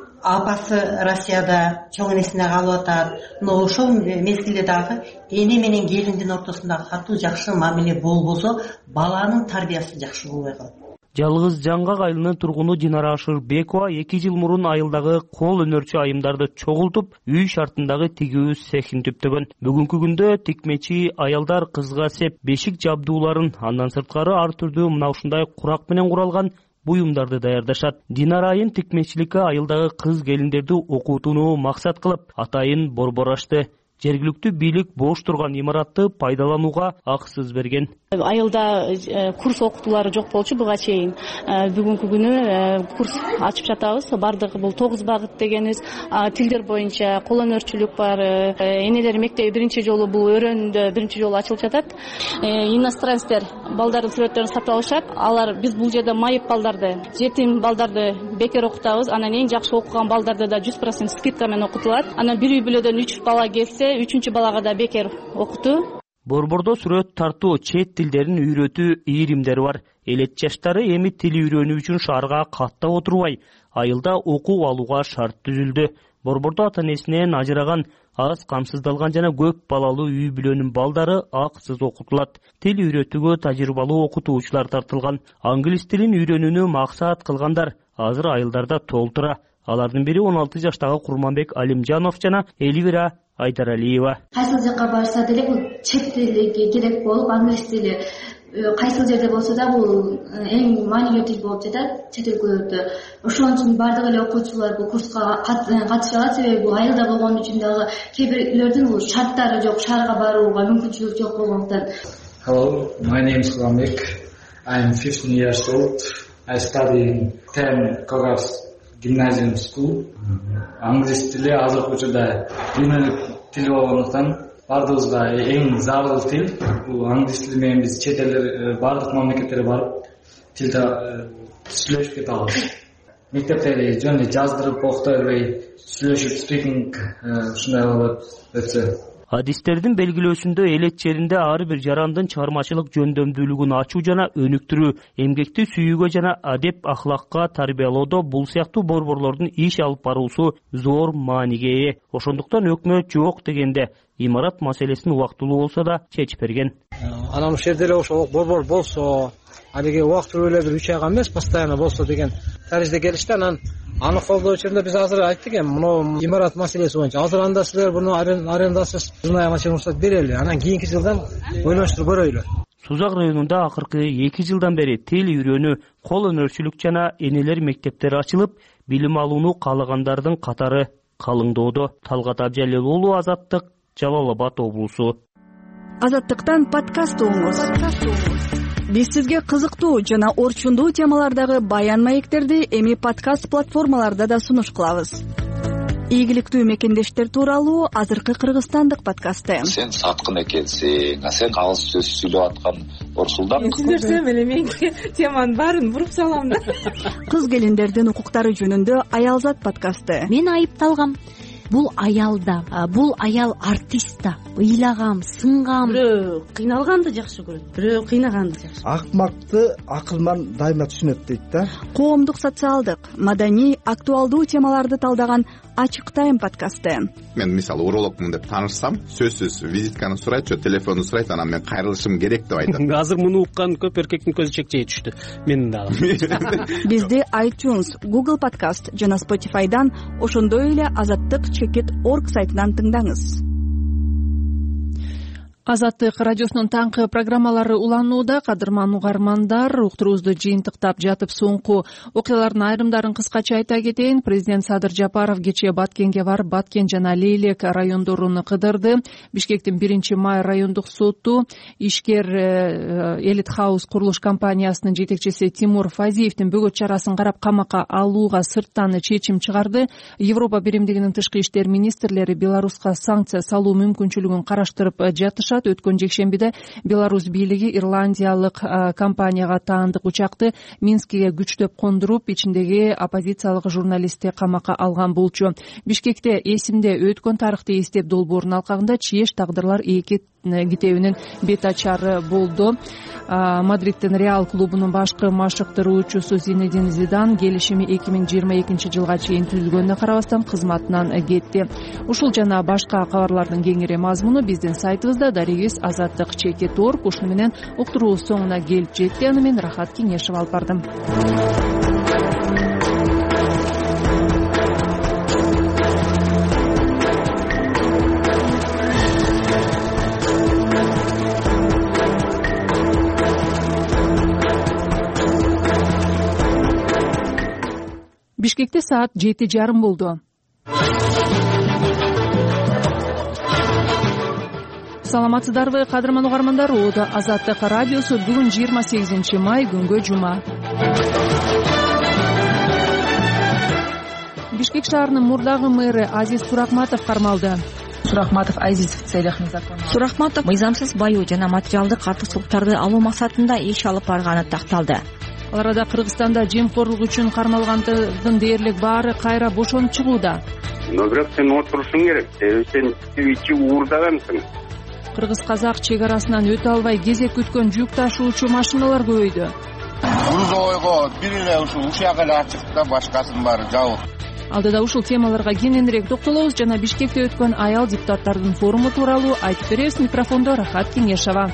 Speaker 22: Апасы Россияда чоң энесине калып атат. Но ошол мезгилде дагы эне менен келиндин ортосундагы катуу жакшы мамиле болбосо, баланын тарбиясы жакшы болбой калат.
Speaker 23: Жалгыз Жаңгак айылынын тургуну Динара Ашырбекова эки жыл мурун айылдагы кол өнөрчү айымдарды чогултуп, үй шартындагы тигүү цехин түптөгөн. Бүгүнкү күндө тикмечи аялдар кызга сеп бешик жабдууларын, андан сырткары ар түрдүү мына ушундай курак менен куралган буюмдарды даярдашат. Динара айым тикмечиликке айылдагы кыз келиндерди окутууну максат кылып, атайын борбор ачты. Жергиликтүү бийлик бош турган имаратты пайдаланууга акысыз берген.
Speaker 5: Айылда курс окутуулары жок болчу буга чейин. Бүгүнкү күнү курс ачып жатабыз. Бардыгы бул тогуз багыт дегенибиз. Тилдер боюнча кол өнөрчүлүк бар. Энелер мектеби биринчи жолу бул өрөөндө биринчи жолу ачылып жатат. Иностранецтер балдардын сүрөттөрүн сатып алышат. Алар биз бул жерде майып балдарды, жетим балдарды бекер окутабыз. Анан эң жакшы окуган балдарды да жүз процент скидка менен окутулат. Анан бир үй бүлөдөн үч бала келсе, үчүнчү балага да бекер окутуу. Борбордо сүрөт тартуу, чет тилдерин үйрөтүү ийримдери бар. Элет жаштары эми тил үйрөнүү үчүн шаарга каттап отурбай, айылда окуу алууга шарт түзүлдү. Борбордо ата-энесинен ажыраган, аз камсыздалган жана көп балалуу үй бүлөнүн балдары акысыз окутулат. Тил үйрөтүүгө тажрыйбалуу окутуучулар тартылган. Англис тилин үйрөнүүнү максат кылгандар азыр айылдарда толтура. Алардын бири он алты жаштагы Курманбек Алимжанов жана Элвира Айдаралиева.
Speaker 8: Кайсыл жакка барса деле бул чет тили керек болуп, англис тили кайсыл жерде болсо да бул эң маанилүү тил болуп жатат чет өлкөлөрдө. Ошон үчүн бардык эле окуучулар бул курска катыша алат, себеби бул айылда болгон үчүн дагы кээ бирлердин бул шарттары жок, шаарга барууга мүмкүнчүлүк жок болгондуктан.
Speaker 9: Hello, my name is Kурманбек. I am fifteen years old. I study in ten Kogas Gymnasium School. Англис тили азыркы учурда дүйнөлүк тил болгондуктан бардыгыбызга эң зарыл тил. Бул англис тили менен биз чет элдер бардык мамлекеттерге барып тилде сүйлөшүп кете алабыз. Мектепте жөн эле жаздырып окута бербей сүйлөшүп спикинг ушундай болот өтсө.
Speaker 23: Адистердин белгилөөсүндө элет жеринде ар бир жарандын чыгармачылык жөндөмдүүлүгүн ачуу жана өнүктүрүү, эмгекти сүйүүгө жана адеп ахлакка тарбиялоодо бул сыяктуу борборлордун иш алып баруусу зор мааниге ээ. Ошондуктан өкмөт жок дегенде имарат маселесин убактылуу болсо да чечип берген.
Speaker 24: Анан ушул жерде эле ошол борбор болсо, алиги убактылуу эле бир үч айга эмес, постоянно болсо деген таризде келишти. Анан аны колдоо учурунда биз азыр айттык эми мына имарат маселеси боюнча азыр анда силер буну арендасыз жылдын айына чейин уруксат берели, анан кийинки жылдан ойлоштуруп көрөйлү.
Speaker 23: Сузак районунда акыркы эки жылдан бери тил үйрөнүү, кол өнөрчүлүк жана энелер мектептери ачылып, билим алууну каалагандардын катары калыңдоодо. Талгат Абжалил уулу, Азаттык, Жалал Абад облусу.
Speaker 2: Азаттыктан подкаст угуңуз. Биз сизге кызыктуу жана орчундуу темалардагы баян маектерди эми подкаст платформаларда да сунуш кылабыз. Ийгиликтүү мекендештер тууралуу азыркы кыргызстандык подкасты.
Speaker 25: Сен саткын экенсиң, сен кагыз сөз сүйлөп аткан Орсулдан.
Speaker 26: Сиздерсем эле мен теманын баарын буруп салам да.
Speaker 2: Кыз келиндердин укуктары жөнүндө Аялзат подкасты.
Speaker 27: Мен айыпталгам. Бул аялда, бул аял артистта, ыйлагам, сынгам.
Speaker 26: Бирөө кыйналганды жакшы көрөт, бирөө кыйнаганды жакшы.
Speaker 28: Акмакты акылман дайыма түшүнөт дейт да.
Speaker 2: Коомдук, социалдык, маданий, актуалдуу темаларды талдаган Ачык тайм подкасты.
Speaker 29: Мен мисалы урологмун деп таанышсам, сөзсүз визитканы сурайт, же телефонду сурайт, анан мен кайрылышым керек деп айтат.
Speaker 21: Азыр муну уккан көп эркектин көзү чекчей түштү. Менин дагы.
Speaker 2: Бизди iTunes, Google Podcast жана Spotify'дан, ошондой эле азаттык чекит точка орг сайтынан тыңдаңыз. Азаттык радиосунун таңкы программалары уланууда. Кадырман угармандар, уктуруубузду жыйынтыктап жатып соңку окуялардын айрымдарын кыскача айта кетейин. Президент Садыр Жапаров кечээ Баткенге барып, Баткен жана Лейлек райондорун кыдырды. Бишкектин биринчи май райондук соту ишкер Элит Хаус курулуш компаниясынын жетекчиси Тимур Фазиевдин бөгөт чарасын карап камакка алууга сырттан чечим чыгарды. Европа биримдигинин тышкы иштер министрлери Беларуска санкция салуу мүмкүнчүлүгүн караштырып жатышат. айтышат. Өткөн жекшембиде Беларусь бийлиги ирландиялык компанияга таандык учакты Минскиге күчтөп кондуруп, ичиндеги оппозициялык журналистти камакка алган болчу. Бишкекте эсимде өткөн тарыхты эстеп долбоорун алкагында чиеш тагдырлар эки китебинин бет ачары болду. Мадридтин Реал клубунун башкы машыктыруучусу Зинедин Зидан келишими эки миң жыйырма экинчи жылга чейин түзүлгөнүнө карабастан кызматынан кетти. Ушул жана башка кабарлардын кеңири мазмуну биздин сайтыбызда. Дарегиз Азаттык чекит орг. Ушуну менен уктуруубуз соңуна келип жетти. Аны мен Рахат Кеңешев алып бардым. Бишкекте саат жети жарым болду. Саламатсыздарбы, кадырман угармандар? Ода Азаттык радиосу бүгүн жыйырма сегизинчи май, күнгө жума. Бишкек шаарынын мурдагы мэрі Азиз Сурахматов кармалды.
Speaker 3: Сурахматов Азиз в целях незаконного. Сурахматов мыйзамсыз баю жана материалдык артыкчылыктарды алуу максатында иш алып барганы такталды.
Speaker 2: Ал арада Кыргызстанда жемкорлук үчүн кармалгандардын дээрлик баары кайра бошонуп чыгууда.
Speaker 4: Но бирок сен отурушуң керек, себеби сен ичи уурдагансың.
Speaker 2: Кыргыз-казак чек арасынан өтө албай кезек күткөн жүк ташуучу машиналар көбөйдү.
Speaker 4: Грузовойго бир эле ушул ушак эле ачык да, башкасынын баары жабык.
Speaker 2: Алдыда ушул темаларга кененирээк токтолобуз жана Бишкекте өткөн аял депутаттардын форуму тууралуу айтып беребиз. Микрофондо Рахат Кеңешева.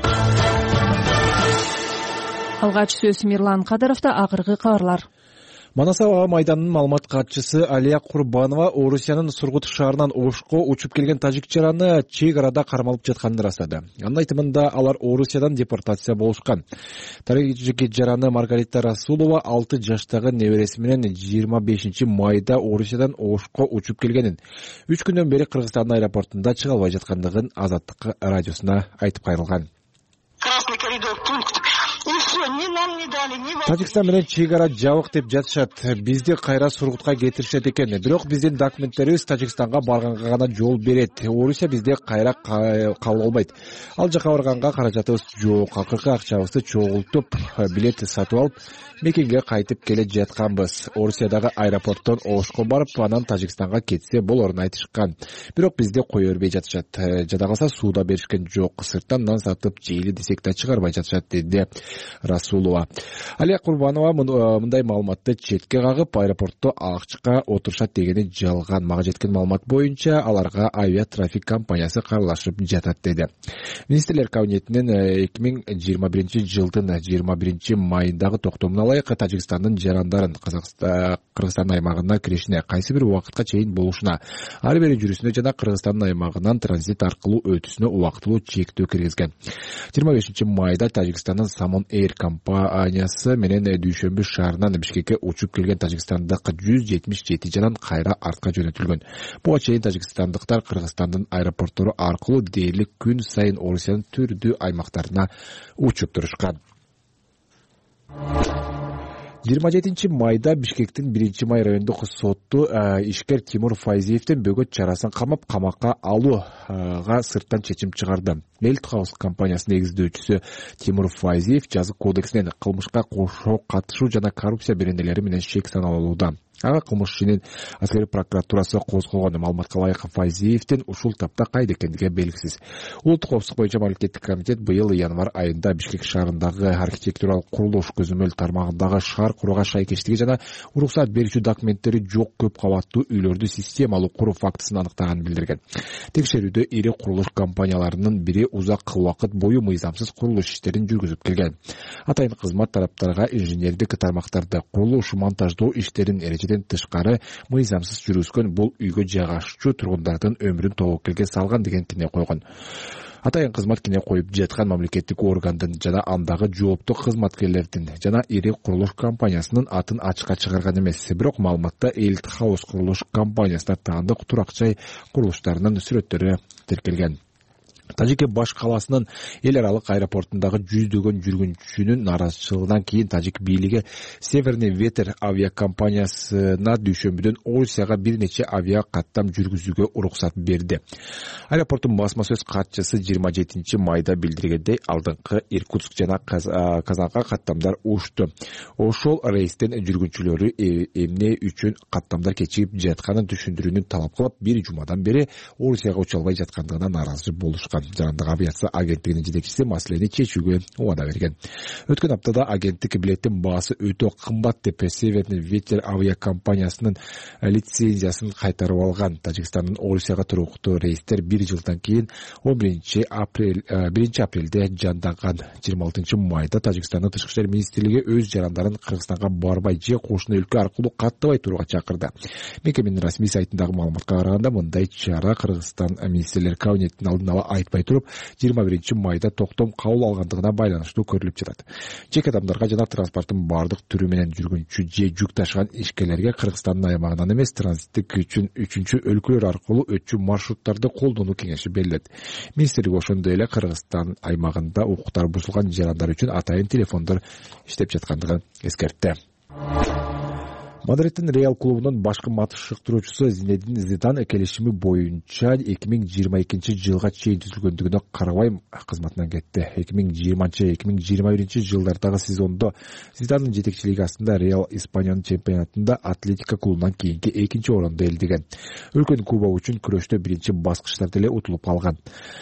Speaker 2: Алгач сөз Мирлан Кадыровда. Акыркы кабарлар.
Speaker 7: Манас аба майданынын маалымат катчысы Алия Курбанова Орусиянын Сургут шаарынан Ошко учуп келген тажик жараны чек арада кармалып жатканын ырастады. Анын айтымында алар Орусиядан депортация болушкан. Тажик жараны Маргарита Расулова алты жаштагы небереси менен жыйырма бешинчи майда Орусиядан Ошко учуп келгенин, үч күндөн бери Кыргызстандын аэропортунда чыга албай жаткандыгын Азаттык радиосуна айтып кайрылган.
Speaker 10: Красный коридор, пункт. И все, ни нам не дали, ни вам.
Speaker 7: Тажикстан менен чек ара жабык деп жатышат. Бизди кайра Сургутка кетиришет экен. Бирок биздин документтерибиз Тажикстанга барганга гана жол берет. Орусия бизди кайра кабыл албайт. Ал жака барганга каражатыбыз жок. Акыркы акчабызды чогултуп, билет сатып алып, мекенге кайтып келе жатканбыз. Орусиядагы аэропорттон Ошко барып, анан Тажикстанга кетсе болорун айтышкан. Бирок бизди кое бербей жатышат. Жада калса сууда беришкен жок. Сырттан нан сатып жейли десек да чыгарбай жатышат, деди Расулова. Алия Курбанова мындай маалыматты четке кагып, аэропортто акчка отурушат дегени жалган. Мага жеткен маалымат боюнча аларга авиатрафик компаниясы каралашып жатат, деди. Министрлер кабинетинин эки миң жыйырма биринчи жылдын жыйырма биринчи майындагы токтомуна ылайык Тажикстандын жарандарын Кыргызстан аймагына киришине кайсы бир убакытка чейин болушуна, ар бир жүрүшүнө жана Кыргызстан аймагынан транзит аркылуу өтүүсүнө убактылуу чектөө киргизген. жыйырма бешинчи майда Тажикстандын Самон Эйр компаниясы менен Дүйшөмбү шаарынан Бишкекке учуп келген тажикстандык жүз жетимиш жети жаран кайра артка жөнөтүлгөн. Буга чейин тажикстандыктар Кыргызстандын аэропорттору аркылуу дээрлик күн сайын Орусиянын түрдүү аймактарына учуп турушкан. жыйырма жетинчи майда Бишкектин биринчи май райондук соту ишкер Тимур Файзиевдин бөгөт чарасын камап камакка алууга сырттан чечим чыгарды. Мелт Хаус компаниясынын негиздөөчүсү Тимур Файзиев жазык кодексинен кылмышка кошо катышуу жана коррупция беренелери менен шек саналууда. Ага кылмыш ишинин аскери прокуратурасы козголгон. Маалыматка ылайык Файзиевдин ушул тапта кайда экендиги белгисиз. Улуттук коопсуздук боюнча мамлекеттик комитет быйыл январь айында Бишкек шаарындагы архитектуралык курулуш көзөмөл тармагындагы шаар курууга шайкештиги жана уруксат берүүчү документтери жок көп кабаттуу үйлөрдү системалуу куруу фактысын аныктаганын билдирген. Текшерүүдө ири курулуш компанияларынын бири узак убакыт бою мыйзамсыз курулуш иштерин жүргүзүп келген. Атайын кызмат тараптарга инженердик тармактарды курулуш монтаждоо иштерин эрежеден тышкары мыйзамсыз жүргүзгөн, бул үйгө жайгашуучу тургундардын өмүрүн тобокелге салган деген кине койгон. Атайын кызмат кине коюп жаткан мамлекеттик органдын жана андагы жооптуу кызматкерлердин жана ири курулуш компаниясынын атын ачыкка чыгарган эмес. Бирок маалыматта Элт Хаус курулуш компаниясына таандык турак жай курулуштарынын сүрөттөрү тиркелген. Тажике баш каласынын эл аралык аэропортундагы жүздөгөн жүргүнчүнүн нааразычылыгынан кийин тажик бийлиги Северный ветер авиакомпаниясына дүйшөмбүдөн Орусияга бир нече авиа каттам жүргүзүүгө уруксат берди. Аэропорттун басма сөз катчысы жыйырма жетинчи майда билдиргендей, алдыңкы Иркутск жана Казанга каттамдар учту. Ошол рейстен жүргүнчүлөрү эмне үчүн каттамдар кечигип жатканын түшүндүрүүнү талап кылып, бир жумадан бери Орусияга уча албай жаткандыгына нааразы болушкан. Жарандык авиация агенттигинин жетекчиси маселени чечүүгө убада берген. Өткөн аптада агенттик билеттин баасы өтө кымбат деп Северный ветер авиакомпаниясынын лицензиясын кайтарып алган. Тажикстандын Орусияга туруктуу рейстер бир жылдан кийин он биринчи апрелде жанданган. жыйырма алтынчы майда Тажикстандын тышкы иштер министрлиги өз жарандарын Кыргызстанга барбай же кошуна өлкө аркылуу каттабай турууга чакырды. Мекеменин расмий сайтындагы маалыматка караганда, мындай чара Кыргызстан министрлер кабинетинин алдын ала айтпай туруп, жыйырма биринчи майда токтом кабыл алгандыгына байланыштуу көрүлүп жатат. Жеке адамдарга жана транспорттун бардык түрү менен жүргүнчү же жүк ташыган ишкерлерге Кыргызстандын аймагынан эмес, транзиттик үчүн үчүнчү өлкөлөр аркылуу өтчү маршруттарды колдонуу кеңеши берилет. Министрлик ошондой эле Кыргызстан аймагында укуктар бузулган жарандар үчүн атайын телефондор иштеп жаткандыгын эскертти. Мадридтин Реал клубунун башкы матчтыктыруучусу Зинедин Зидан келишими боюнча эки миң жыйырма экинчи жылга чейин түзүлгөндүгүнө карабай кызматынан кетти. эки миң жыйырманчы эки миң жыйырма биринчи жылдардагы сезондо Зидандын жетекчилиги астында Реал Испаниянын чемпионатында Атлетико клубунан кийинки экинчи орондо элдеген. Өлкөнүн кубогу үчүн күрөштө биринчи баскычтарда эле утулуп калган.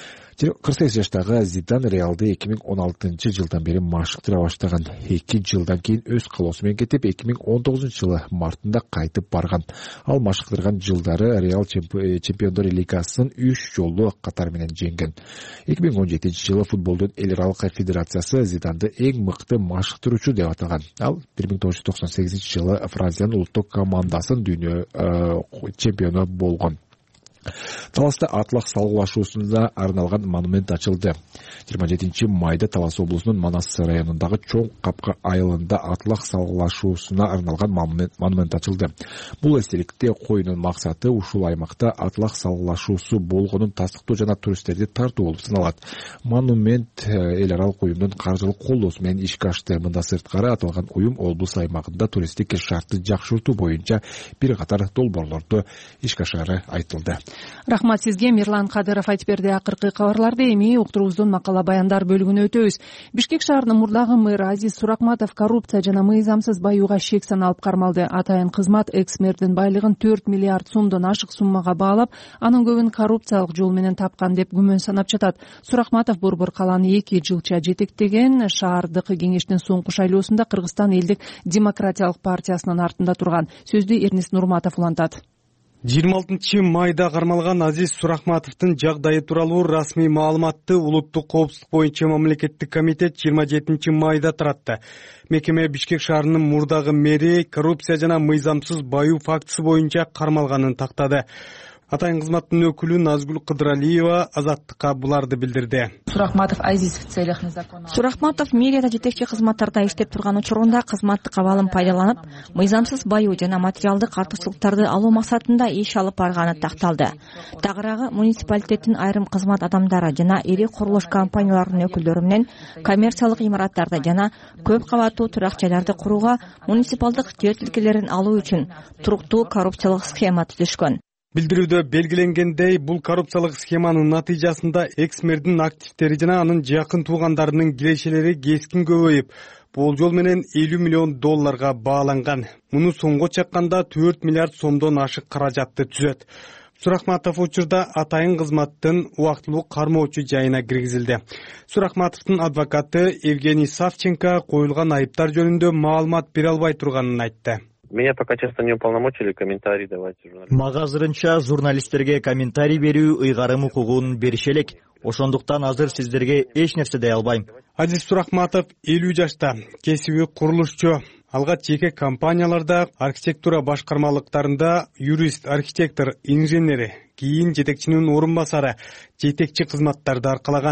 Speaker 7: кырк сегиз жаштагы Зидан Реалды эки миң он алтынчы жылдан бери машыктыра баштаган. эки жылдан кийин өз калоосу менен кетип, эки миң он тогузунчу жылы мартында кайтып барган. Ал машыктырган жылдары Реал Чемпиондор лигасын үч жолу катар менен жеңген. эки миң он жетинчи жылы футболдун эл аралык федерациясы Зиданды эң мыкты машыктыруучу деп атаган. Ал бир миң тогуз жүз токсон сегизинчи жылы Франциянын улуттук командасын дүйнө чемпиону болгон. Таласта атлах салгылашуусуна арналган монумент ачылды. жыйырма жетинчи майда Талас облусунун Манас районундагы Чоң Капка айылында атлах салгылашуусуна арналган монумент ачылды. Бул эстеликте коюнун максаты ушул аймакта атлах салгылашуусу болгонун тастыктоо жана туристтерди тартуу болуп саналат. Монумент эл аралык уюмдун каржылык колдоосу менен ишке ашты. Мында сырткары аталган уюм облус аймагында туристтик шартты жакшыртуу боюнча бир катар долбоорлорду ишке ашырары айтылды.
Speaker 2: Рахмат сизге, Мирлан Кадыров айтып берди. Акыркы кабарларды эми уктуруубуздун макала баяндар бөлүгүнө өтөбүз. Бишкек шаарынын мурдагы мэрі Азиз Суракматов коррупция жана мыйзамсыз баюуга шек саналып кармалды. Атайын кызмат экс-мэрдин байлыгын төрт миллиард сомдон ашык суммага баалап, анын көбүн коррупциялык жол менен тапкан деп күмөн санап жатат. Суракматов Борбор калааны эки жылча жетектеген. Шаардык кеңештин соңку шайлоосунда Кыргызстан элдик демократиялык партиясынын артында турган. Сөздү Эрнест Нурматов улантат.
Speaker 11: жыйырма алтынчы майда кармалган Азиз Суракматовдун жагдайы тууралуу расмий маалыматты Улуттук коопсуздук боюнча мамлекеттик комитет жыйырма жетинчи майда таратты. Мекеме Бишкек шаарынын мурдагы мэри коррупция жана мыйзамсыз баюу фактысы боюнча кармалганын тактады. Атайын кызматтын өкүлү Назгүл Кыдыралиева Азаттыкка буларды билдирди.
Speaker 3: Суракматов Азиз в целях незаконного. Суракматов мэрияда жетекчи кызматтарда иштеп турган учурунда кызматтык абалын пайдаланып, мыйзамсыз баюу жана материалдык артыкчылыктарды алуу максатында иш алып барганы такталды. Тагыраагы муниципалитеттин айрым кызмат адамдары жана ири курулуш компанияларынын өкүлдөрү менен коммерциялык имараттарды жана көп кабаттуу турак жайларды курууга муниципалдык жер тилкелерин алуу үчүн туруктуу коррупциялык схема түзүшкөн.
Speaker 11: Билдирүүдө белгиленгендей, бул коррупциялык схеманын натыйжасында экс-мэрдин активдери жана анын жакын туугандарынын кирешелери кескин көбөйүп, болжол менен элүү миллион долларга бааланган. Муну сомго чакканда төрт миллиард сомдон ашык каражатты түзөт. Суракматов учурда атайын кызматтын убактылуу кармоочу жайына киргизилди. Суракматовдун адвокаты Евгений Савченко коюлган айыптар жөнүндө маалымат бере албай турганын айтты.
Speaker 12: Меня пока честно не уполномочили комментарий давать журналистам.
Speaker 13: Мага азырынча журналисттерге комментарий берүү ыйгарым укугун бериши элек. Ошондуктан азыр сиздерге эч нерсе дей албайм.
Speaker 11: Азиз Суракматов элүү жашта, кесиби курулушчу. Алга жеке компанияларда архитектура башкармалыктарында юрист, архитектор, инженери, кийин жетекчинин орун басары, жетекчи кызматтарды аркалаган.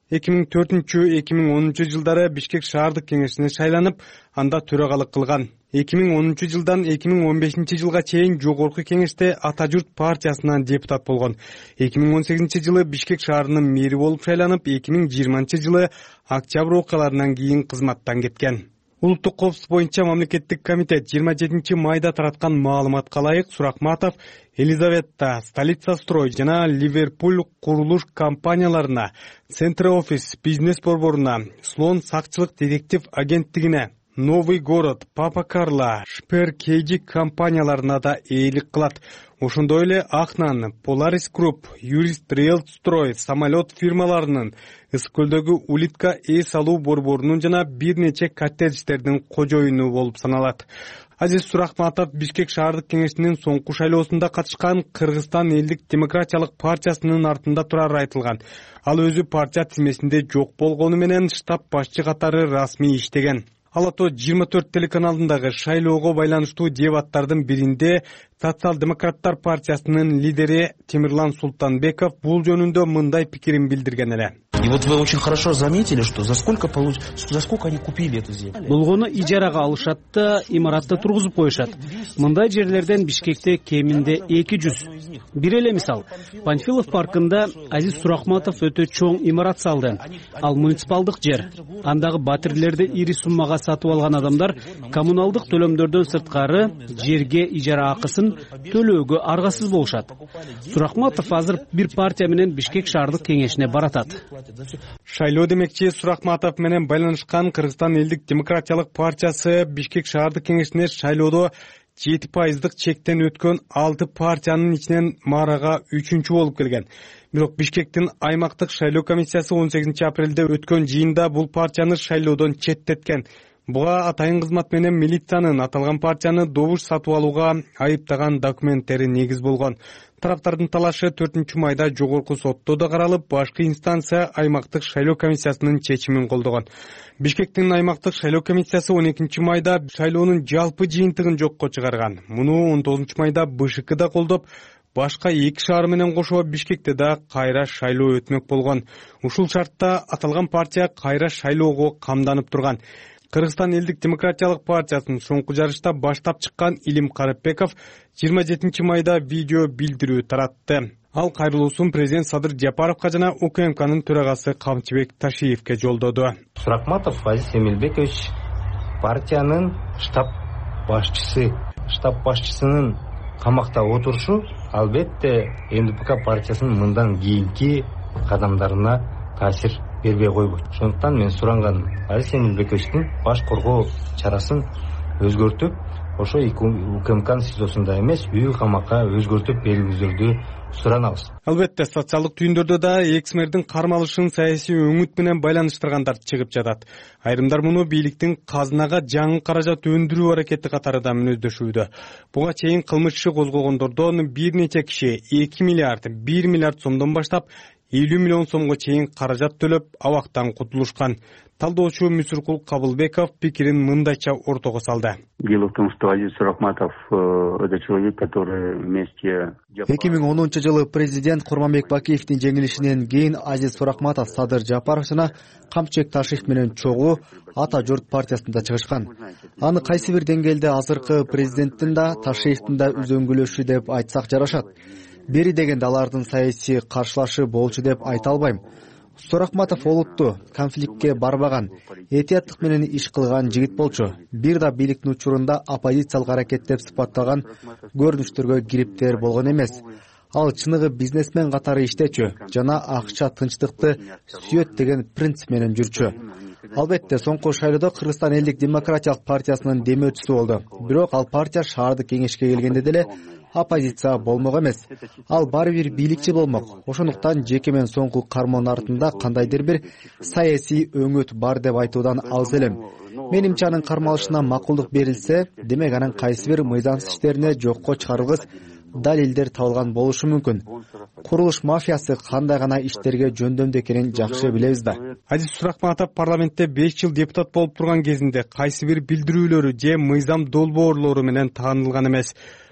Speaker 11: эки миң төртүнчү эки миң онунчу жылдары Бишкек шаардык кеңешине шайланып, анда төрагалык кылган. эки миң онунчу жылдан эки миң он бешинчи жылга чейин жогорку кеңеште Ата журт партиясынан депутат болгон. эки миң он сегизинчи жылы Бишкек шаарынын мэри болуп шайланып, эки миң жыйырманчы жылы октябрь окуяларынан кийин кызматтан кеткен. Улуттук коопсуздук боюнча мамлекеттик комитет жыйырма жетинчи майда тараткан маалыматка ылайык Суракматов Елизавета, Столица строй жана Ливерпуль курулуш компанияларына, Центр офис бизнес борборуна, Слон сакчылык детектив агенттигине, Новый город, Папа Карло, Шпер Кейджик компанияларына да ээлик кылат. Ошондой эле Ахнан, Polaris Group, Юрист Рейл строй самолет фирмаларынын, Ысык көлдөгү Улитка эс алуу борборунун жана бир нече коттедждердин кожоюну болуп саналат. Азиз Суракматов Бишкек шаардык кеңешинин соңку шайлоосунда катышкан Кыргызстан элдик демократиялык партиясынын артында турары айтылган. Ал өзү партия тизмесинде жок болгону менен штаб башчы катары расмий иштеген. Ал ато жыйырма төрт телеканалындагы шайлоого байланыштуу дебаттардын биринде Социал-демократтар партиясынын лидери Темирлан Султанбеков бул жөнүндө мындай пикирин билдирген эле.
Speaker 1: И вот вы очень хорошо заметили, что за сколько получ... за сколько они купили эту землю?
Speaker 6: Болгону ижарага алышат да имаратты тургузуп коюшат. Мындай жерлерден Бишкекте кеминде эки жүз. Бир эле мисал, Панфилов паркында Азиз Суракматов өтө чоң имарат салды. Ал муниципалдык жер. Андагы батирлерди ири суммага сатып алган адамдар коммуналдык төлөмдөрдөн сырткары жерге ижара акысын төлөөгө аргасыз болушат. Суракматов азыр бир партия менен Бишкек шаардык кеңешине баратат.
Speaker 11: Шайлоо демекчи Суракматов менен байланышкан Кыргызстан элдик демократиялык партиясы Бишкек шаардык кеңешине шайлоодо жети пайыздык чектен өткөн алты партиянын ичинен Марага үчүнчү болуп келген. Бирок Бишкектин аймактык шайлоо комиссиясы он сегизинчи апрелде өткөн жыйында бул партияны шайлоодон четтеткен. Буга атайын кызмат менен милициянын аталган партияны добуш сатып алууга айыптаган документтери негиз болгон. Тараптардын талашы төртүнчү майда жогорку сотто да каралып, башкы инстанция аймактык шайлоо комиссиясынын чечимин колдогон. Бишкектин аймактык шайлоо комиссиясы он экинчи майда шайлоонун жалпы жыйынтыгын жокко чыгарган. Муну он тогузунчу майда БШК да колдоп, башка эки шаар менен кошо Бишкекте да кайра шайлоо өтмөк болгон. Ушул шартта аталган партия кайра шайлоого камданып турган. Кыргызстан элдик демократиялык партиясынын соңку жарышта баштап чыккан Илим Карапбеков жыйырма жетинчи майда видео билдирүү таратты. Ал кайрылуусун президент Садыр Жапаровго жана УКМКнын төрагасы Камчыбек Ташиевке жолдоду.
Speaker 14: Суракматов Азиз Эмилбекович партиянын штаб башчысы. Штаб башчысынын камакта отурушу албетте МДПК партиясынын мындан кийинки кадамдарына таасир бербей койбойт. Ошондуктан мен суранганым Азиз Эмилбековичтин баш коргоо чарасын өзгөртүп, ошо УКМКнын СИЗОсунда эмес, үй камакка өзгөртүп берүүңүздөрдү суранабыз.
Speaker 11: Албетте социалдык түйүндөрдө да экс-мэрдин кармалышын саясий өңүт менен байланыштыргандар чыгып жатат. Айрымдар муну бийликтин казынага жаңы каражат өндүрүү аракети катары да мүнөздөшүүдө. Буга чейин кылмыш иши козголгондордон бир нече киши эки миллиард, бир миллиард сомдон баштап элүү миллион сомго чейин каражат төлөп абактан кутулушкан. Талдоочу Мүсүркул Кабылбеков пикирин мындайча ортого салды.
Speaker 15: Дело в том, что Азиз Суракматов это человек, который вместе...
Speaker 16: эки миң онунчу жылы президент Курманбек Бакиевдин жеңилишинен кийин Азиз Суракматов Садыр Жапаров жана Камчыбек Ташиев менен чогуу Ата журт партиясында чыгышкан. Аны кайсы бир деңгээлде азыркы президенттин да Ташиевдин да үзөңгүлөшү деп айтсак жарашат. Бери дегенде алардын саясий каршылашы болчу деп айта албайм. Суракматов олутту, конфликтке барбаган, этияттык менен иш кылган жигит болчу. Бир да бийликтин учурунда оппозициялык аракет деп сыпаттаган көрүнүштөргө кириптер болгон эмес. Ал чыныгы бизнесмен катары иштечү жана акча тынчтыкты сүйөт деген принцип менен жүрчү. Албетте соңку шайлоодо Кыргызстан элдик демократиялык партиясынын демөөчүсү болду. Бирок ал партия шаардык кеңешке келгенде деле оппозиция болмок эмес. Ал баары бир бийликчи болмок. Ошондуктан жеке мен соңку кармоонун артында кандайдыр бир саясий өңүт бар деп айтуудан алыс элем. Менимче анын кармалышына макулдук берилсе, демек анын кайсы бир мыйзамсыз иштерине жокко чыгарылгыс далилдер табылган болушу мүмкүн. Курулуш мафиясы кандай гана иштерге жөндөмдүү экенин жакшы билебиз да.
Speaker 11: Азиз Суракматов парламентте беш жыл депутат болуп турган кезинде кайсы бир билдирүүлөрү же мыйзам долбоорлору менен таанылган эмес.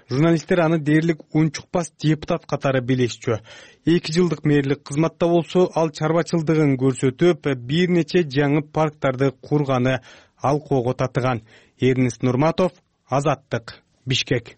Speaker 11: журналисттер аны дээрлик унчукпас депутат катары билишчү. эки жылдык мэрлик кызматта болсо ал чарбачылдыгын көрсөтүп, бир нече жаңы парктарды курганы алкоого татыган. Эрнест Нурматов, Азаттык, Бишкек.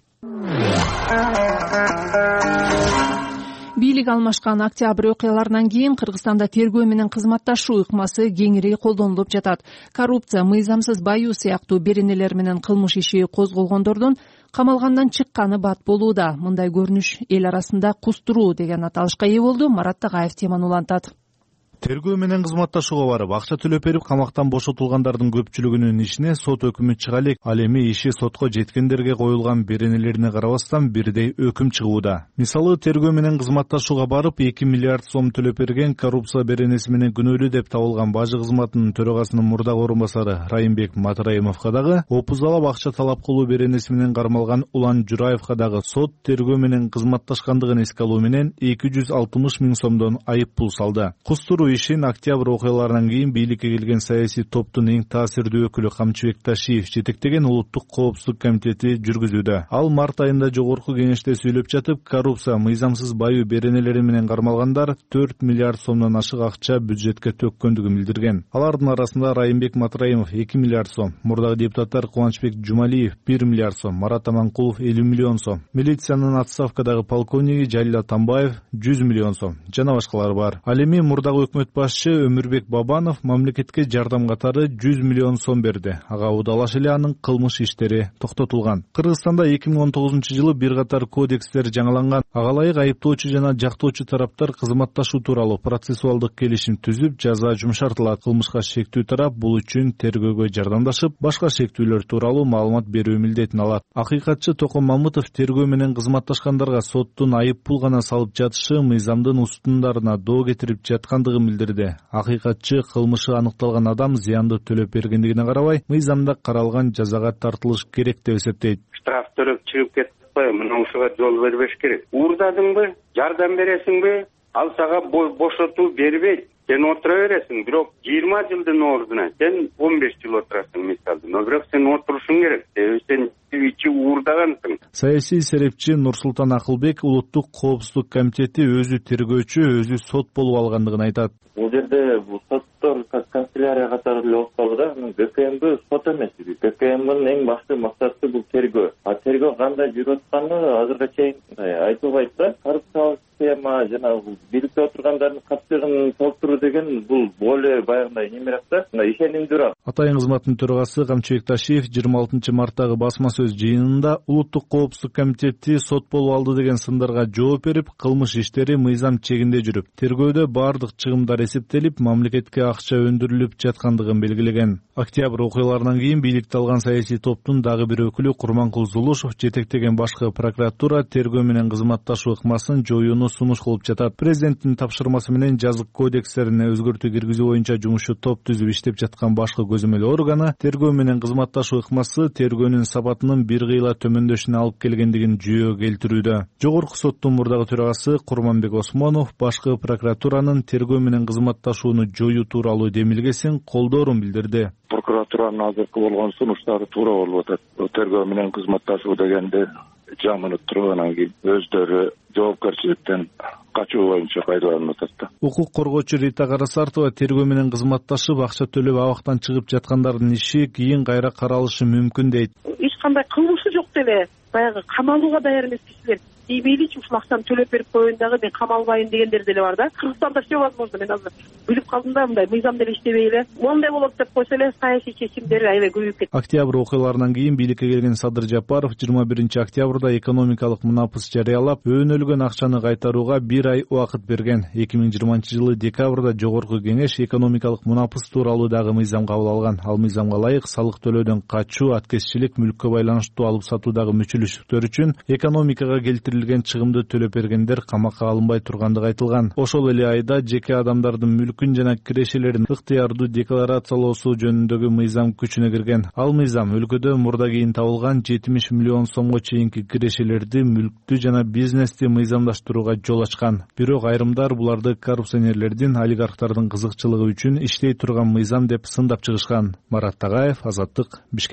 Speaker 2: Бийлик алмашкан октябрь окуяларынан кийин Кыргызстанда тергөө менен кызматташуу ыкмасы кеңири колдонулуп жатат. Коррупция, мыйзамсыз баюу сыяктуу беренелер менен кылмыш иши козголгондордун камалгандан чыкканы бат болууда. Мындай көрүнүш эл арасында кустуруу деген аталышка ээ болду. Марат Тагаев теманы улантат.
Speaker 5: Тергөө менен кызматташууга барып, акча төлөп берип, камактан бошотулгандардын көпчүлүгүнүн ишине сот өкүмү чыга элек. Ал эми иши сотко жеткендерге коюлган беренелерине карабастан бирдей өкүм чыгууда. Мисалы, тергөө менен кызматташууга барып, эки миллиард сом төлөп берген, коррупция беренеси менен күнөөлүү деп табылган бажы кызматынын төрагасынын мурдагы орун басары Райымбек Матраимовго дагы, опузалап акча талап кылуу беренеси менен кармалган Улан Жураевго дагы сот тергөө менен кызматташкандыгын эске алуу менен эки жүз алтымыш миң сомдон айып пул салды. Кустуруу ишин октябрь окуяларынан кийин бийликке келген саясий топтун эң таасирдүү өкүлү Камчыбек Ташиев жетектеген улуттук коопсуздук комитети жүргүзүүдө. Ал март айында жогорку кеңеште сүйлөп жатып, коррупция, мыйзамсыз баюу беренелери менен кармалгандар төрт миллиард сомдон ашык акча бюджетке төккөндүгүн билдирген. Алардын арасында Райымбек Матраимов эки миллиард сом, мурдагы депутаттар Кубанычбек Жумалиев бир миллиард сом, Марат Аманкулов элүү миллион сом, милициянын отставкадагы полковниги Жалил Атамбаев жүз миллион сом жана башкалар бар. Ал эми мурдагы өкмөт башчы Өмүрбек Бабанов мамлекетке жардам катары жүз миллион сом берди. Ага удалаш эле анын кылмыш иштери токтотулган. Кыргызстанда эки миң он тогузунчу жылы бир катар кодекстер жаңыланган. Ага ылайык айыптоочу жана жактоочу тараптар кызматташуу тууралуу процессуалдык келишим түзүп, жаза жумшартылат. Кылмышка шектүү тарап бул үчүн тергөөгө жардамдашып, башка шектүүлөр тууралуу маалымат берүү милдетин алат. Акыйкатчы Токон Мамытов тергөө менен кызматташкандарга соттун айып пул гана салып жатышы мыйзамдын устундарына доо кетирип жаткандыгын билдирди. Акыйкатчы кылмышы аныкталган адам зыянды төлөп бергендигине карабай, мыйзамда каралган жазага тартылыш керек деп эсептейт.
Speaker 8: Штраф төлөп чыгып кетип койгон, мына ушуга жол бербеш керек. Уурдадыңбы, жардам бересиңби? Ал сага бошотуу бербейт. Сен отура бересиң, бирок жыйырма жылдын ордуна сен он беш жыл отурасың мисалда. Но бирок сен отурушуң керек. Себеби сен ичи уурдагансың.
Speaker 5: Саясий серепчи Нурсултан Акылбек улуттук коопсуздук комитети өзү тергөөчү, өзү сот болуп алгандыгын айтат.
Speaker 12: Бул жерде бул соттор канцелярия катары эле окуп да, ГКМБ сот эмес. ГКМБнын эң башкы максаты бул тергөө. А тергөө кандай жүрүп атканы азыркыга чейин айтылбайт да. Коррупциялык схема жана бийликте отургандардын катчыгын толтуруу деген бул более баягындай немерээк да, ишенимдүүрөөк.
Speaker 5: Атайын кызматтын төрагасы Камчыбек Ташиев жыйырма алтынчы марттагы басма сөз жыйынында улуттук коопсуздук комитети сот болуп алды деген сындарга жооп берип, кылмыш иштери мыйзам чегинде жүрүп, тергөөдө бардык чыгымдар эсептелип, мамлекетке акча өндүрүлүп жаткандыгын белгилеген. Октябрь окуяларынан кийин бийликти алган саясий топтун дагы бир өкүлү Курманкул Зулушев жетектеген башкы прокуратура тергөө менен кызматташуу ыкмасын жоюуну сунуш кылып жатат. Президенттин тапшырмасы менен жазык кодекстерине өзгөртүү киргизүү боюнча жумушчу топ түзүп иштеп жаткан башкы көзөмөл органы тергөө менен кызматташуу ыкмасы тергөөнүн сапатынын бир кыйла төмөндөшүнө алып келгендигин жүйөгө келтирүүдө. Жогорку соттун мурдагы төрагасы Курманбек Осмонов башкы прокуратуранын тергөө менен кызматташууну жоюу тууралуу демилгесин колдоорун билдирди.
Speaker 9: Прокуратуранын азыркы болгон сунуштары туура болуп атат. Тергөө менен кызматташуу дегенде жамынып тургандан кийин өздөрү жоопкерчиликтен качуу боюнча пайдаланып атат.
Speaker 5: Укук коргоочу Рита Карасартова тергөө менен кызматташып акча төлөп абактан чыгып жаткандардын иши кийин кайра каралышы мүмкүн дейт.
Speaker 17: Эч кандай кылмышы жок деле баягы камалууга даяр эмес кишилер иймейличи ушул акчаны төлөп берип коеюн дагы мен камалбайын дегендер деле бар да. Кыргызстанда все возможно. Мен азыр билип калдым да, мындай мыйзам деле иштебей эле моундай болот деп койсо эле саясий чечимдер аябай көбөйүп кетти.
Speaker 5: Октябрь окуяларынан кийин бийликке келген Садыр Жапаров жыйырма биринчи октябрда экономикалык мунапыс жарыялап, өөнөлгөн акчаны кайтарууга бир ай убакыт берген. эки миң жыйырманчы жылы декабрда жогорку кеңеш экономикалык мунапыс тууралуу дагы мыйзам кабыл алган. Ал мыйзамга ылайык салык төлөөдөн качуу, аткезчилик, мүлккө байланыштуу алып сатуудагы мүчөлүштүктөр үчүн экономикага келтирилген чыгымды төлөп бергендер камакка алынбай тургандыгы айтылган. Ошол эле айда жеке адамдардын мүлкүн жана кирешелерин ыктыярдуу декларациялоосу жөнүндөгү мыйзам күчүнө кирген. Ал мыйзам өлкөдө мурда кийин табылган жетимиш миллион сомго чейинки кирешелерди, мүлктү жана бизнести мыйзамдаштырууга жол ачкан. Бирок айрымдар буларды коррупционерлердин, олигархтардын кызыкчылыгы үчүн иштей турган мыйзам деп сындап чыгышкан. Марат Тагаев, Азаттык, Бишкек.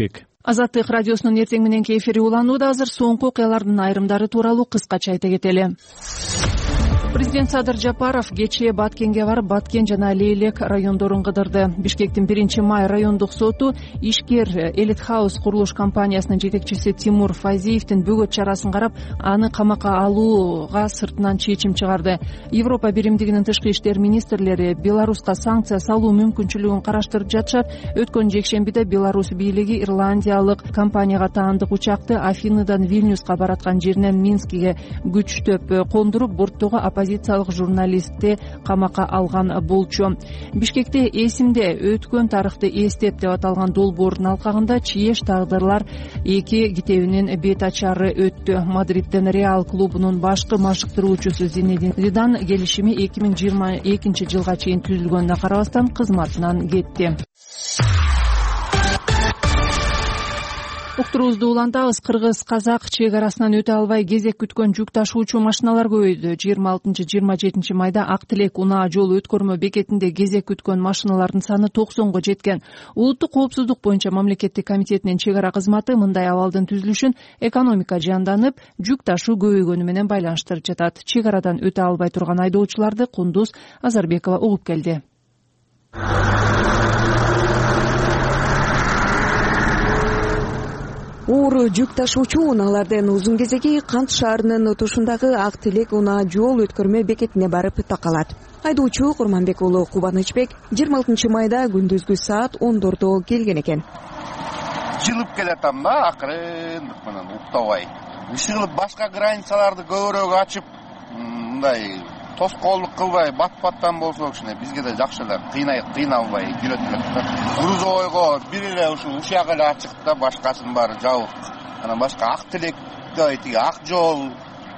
Speaker 2: Азаттык радиосунун эртең мененки эфири уланууда. Азыр соңку окуялардын айрымдары тууралуу кыскача айта кетели. Президент Садыр Жапаров кечээ Баткенге барып, Баткен жана Лейлек райондорун кыдырды. Бишкектин биринчи май райондук соту ишкер Элит Хаус курулуш компаниясынын жетекчиси Тимур Фазиевдин бөгөт чарасын карап, аны камакка алууга сыртынан чечим чыгарды. Европа биримдигинин тышкы иштер министрлери Беларуска санкция салуу мүмкүнчүлүгүн караштырып жатышат. Өткөн жекшембиде Беларусь бийлиги ирландиялык компанияга таандык учакты Афиныдан Вильнюска бараткан жеринен Минскиге күчтөп кондуруп, борттогу оппозициялык журналистти камакка алган болчу. Бишкекте эсимде өткөн тарыхты эстеп деп аталган долбоордун алкагында чиеш тагдырлар эки китебинин бет ачары өттү. Мадридден Реал клубунун башкы машыктыруучусу Зинедин Зидан келишими эки миң жыйырма экинчи жылга чейин түзүлгөнүнө карабастан кызматынан кетти. Уктуруубузду улантабыз. Кыргыз-казак чек арасынан өтө албай кезек күткөн жүк ташуучу машиналар көбөйдү. жыйырма алтынчы жыйырма жетинчи майда Ак Тилек унаа жол өткөрмө бекетинде кезек күткөн машиналардын саны токсонго жеткен. Улуттук коопсуздук боюнча мамлекеттик комитетинин чек ара кызматы мындай абалдын түзүлүшүн экономика жаанданып, жүк ташуу көбөйгөнү менен байланыштырып жатат. Чек арадан өтө албай турган айдоочуларды Кундуз Азарбекова угуп келди.
Speaker 18: Оор жүк ташуучу унаалардын узун кезеги Кант шаарынын тушундагы Ак Тилек унаа жол өткөрмө бекетине барып такалат. Айдоочу Курманбек уулу Кубанычбек жыйырма алтынчы майда күндүзгү саат ондордо келген экен.
Speaker 4: Жылып келатам да, акырындык менен уктабай. Ишигилип башка границаларды көбүрөөк ачып, мындай тоскоолдук кылбай, бат-баттан болсо кичине бизге да жакшы эле, кыйнай кыйналбай жүрөт элек да. Грузовойго бир эле ушул ушак эле ачык да, башкасынын баары жабык. Анан башка Ак Тилек тиги Ак жол,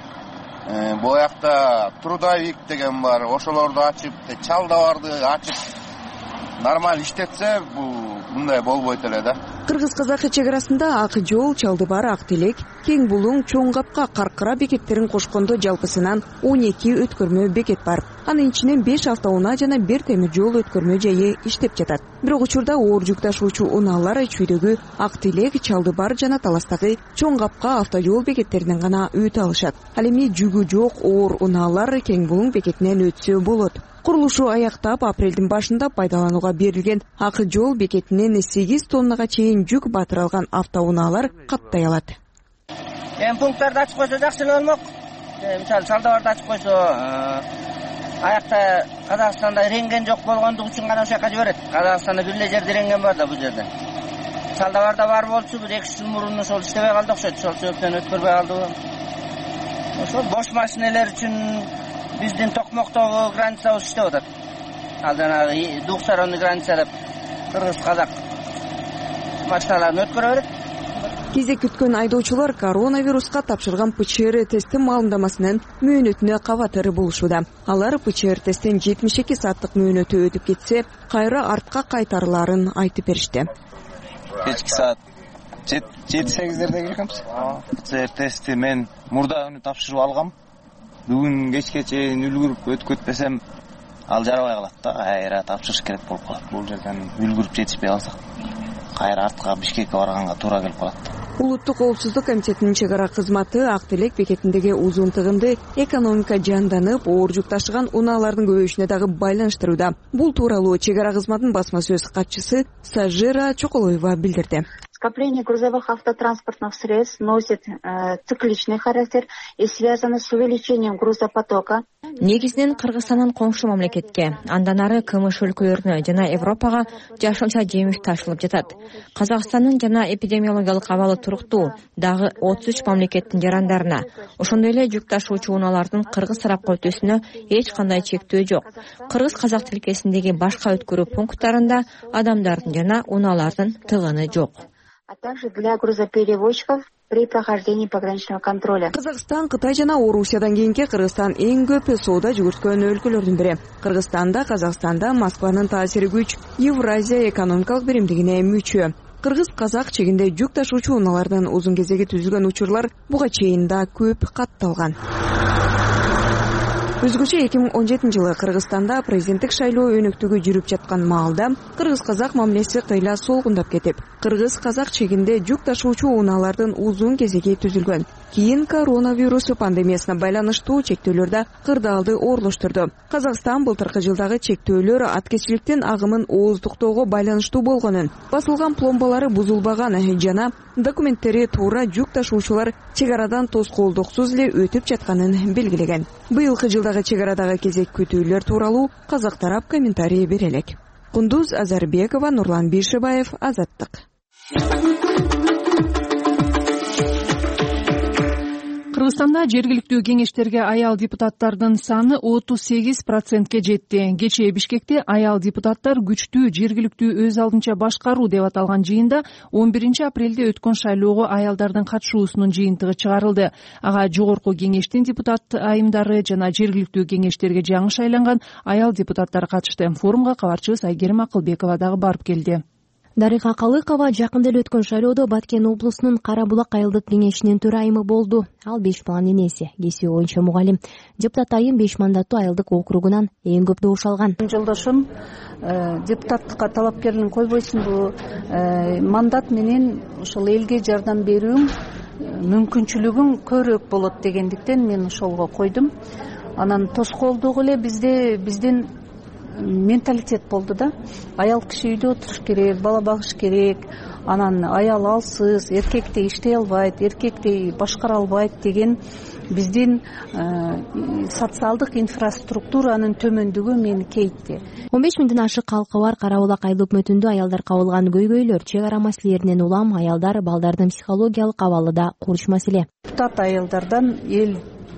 Speaker 4: боякта Трудовик деген бар, ошолорду ачып, Чалдабарды ачып нормаль иштетсе, бул мындай болбойт эле да.
Speaker 18: Кыргыз-казак чек арасында Ак жол, Чалдыбар, Ак Тилек, Кең Булуң, Чоң Капка, Каркыра бекеттерин кошкондо жалпысынан он эки өткөрмө бекет бар. Анын ичинен беш автоунаа жана бир темир жол өткөрмө жайы иштеп жатат. Бирок учурда оор жүк ташуучу унаалар чүйдөгү Ак Тилек, Чалдыбар жана Таластагы Чоң Капка автожол бекеттеринен гана өтө алышат. Ал эми жүгү жок оор унаалар Кең Булуң бекетинен өтсө болот. Курулушу аяктап, апрелдин башында пайдаланууга берилген Ак жол бекетинен сегиз тоннага чейин жүк батыра алган автоунаалар каттай алат.
Speaker 19: Эми пункттарды ачып койсо жакшы эле болмок. Мисалы Чалдыбарды ачып койсо, аякта Казакстанда рентген жок болгондугу үчүн гана ошол жака жиберет. Казакстанда бир эле жерде рентген бар да бул жерде. Чалдыбарда бар болчу, бир эки жыл мурун ошол иштебей калды окшойт. Ошол себептен өткөрбөй калды. Ошол бош машинелер үчүн биздин Токмоктогу границабыз иштеп атат. Ал жанагы двухсторонний граница деп кыргыз-казак машиналарын өткөрө берет.
Speaker 18: Кезек күткөн айдоочулар коронавируска тапшырган ПЧР тести маалымдамасынын мөөнөтүнө кабатыр болушууда. Алар ПЧР тесттен жетимиш эки сааттык мөөнөтү өтүп кетсе, кайра артка кайтарыларын айтып беришти.
Speaker 20: Кечки саат жети сегиздерде келгенбиз. ПЧР тести мен мурда күнү тапшырып алгам. Бүгүн кечке чейин үлгүрүп өтүп кетпесем, ал жарабай калат да, кайра тапшырыш керек болуп калат. Бул жерден үлгүрүп жетишпей калсак, кайра артка Бишкекке барганга туура келип калат.
Speaker 18: Улуттук коопсуздук комитетинин чек ара кызматы Ак Тилек бекетиндеги узун тыгынды экономика жаанданып, оор жүк ташыган унаалардын көбөйүшүнө дагы байланыштырууда. Бул тууралуу чек ара кызматынын басма сөз катчысы Сажира Чоколоева билдирди.
Speaker 22: Скопление грузовых автотранспортных средств носит э, цикличный характер и связано с увеличением грузопотока.
Speaker 3: Негизинен Кыргызстандан коңшу мамлекетке, андан ары КМШ өлкөлөрүнө жана Европага жашынча жемиш ташылып жатат. Казакстандын жана эпидемиологиялык абалы туруктуу, дагы отуз үч мамлекеттин жарандарына, ошондой эле жүк ташуучу унаалардын кыргыз тарапка өтүүсүнө эч кандай чектөө жок. Кыргыз-казак тилкесиндеги башка өткөрүү пункттарында адамдардын жана унаалардын тыгыны жок.
Speaker 22: А также для грузоперевозчиков при прохождении пограничного контроля.
Speaker 18: Казакстан, Кытай жана Орусиядан кийинки Кыргызстан эң көп соода жүгүрткөн өлкөлөрдүн бири. Кыргызстанда, Казакстанда Москванын таасири күч, Евразия экономикалык биримдигине мүчө. Кыргыз-казак чегинде жүк ташуучу унаалардын узун кезеги түзүлгөн учурлар буга чейин да көп катталган. өзгөчө эки миң он жетинчи жылы Кыргызстанда президенттик шайлоо өнөктүгү жүрүп жаткан маалда кыргыз-казак мамилеси кыйла солгундап кетип, кыргыз-казак чегинде жүк ташуучу унаалардын uzun кезеги түзүлгөн. Кийин коронавирус пандемиясына байланыштуу чектөөлөр да кырдаалды оорлоштурду. Казакстан былтыркы жылдагы чектөөлөр аткезчиликтин агымын ооздуктоого байланыштуу болгонун, басылган пломбалары бузулбаган жана документтери туура жүк ташуучулар чек арадан тоскоолдуксуз эле өтүп жатканын белгилеген. Быйылкы жылдагы чек арадагы кезек күтүүлөр тууралуу казак тарап комментарий бере элек. Кундуз Азарбекова, Нурлан Бишибаев, Азаттык.
Speaker 2: Кыргызстанда жергиликтүү кеңештерге аял депутаттардын саны отуз сегиз процентке жетти. Кечээ Бишкекте аял депутаттар күчтүү жергиликтүү өз алдынча башкаруу деп аталган жыйында он биринчи апрелде өткөн шайлоого аялдардын катышуусунун жыйынтыгы чыгарылды. Ага жогорку кеңештин депутат айымдары жана жергиликтүү кеңештерге жаңы шайланган аял депутаттар катышты. Форумга кабарчыбыз Айгерим Акылбекова дагы барып келди.
Speaker 10: Дарыга Калыкова жакында эле өткөн шайлоодо Баткен облусунун Кара Булак айылдык кеңешинин төрайымы болду. Ал беш баланын энеси, кесиби боюнча мугалим. Депутат айым беш мандаттуу айылдык округунан эң көп добуш алган.
Speaker 21: Жолдошум депутаттыкка талапкерлигин койбойсуңбу, мандат менен ошол элге жардам берүү мүмкүнчүлүгүң көбүрөөк болот дегендиктен мен ошолго койдум. Анан тоскоолдугу эле бизде биздин менталитет болду да. Аял киши үйдө отуруш керек, бала багыш керек. Анан аял алсыз, эркектей иштей албайт, эркектей башкара албайт деген биздин социалдык инфраструктуранын төмөндүгү мени кейтти.
Speaker 10: он беш миңден ашык калкы бар Кара Булак айыл өкмөтүндө аялдар кабылган көйгөйлөр, чек ара маселелеринен улам аялдар, балдардын психологиялык абалы да курч маселе.
Speaker 21: Депутат аялдардан эл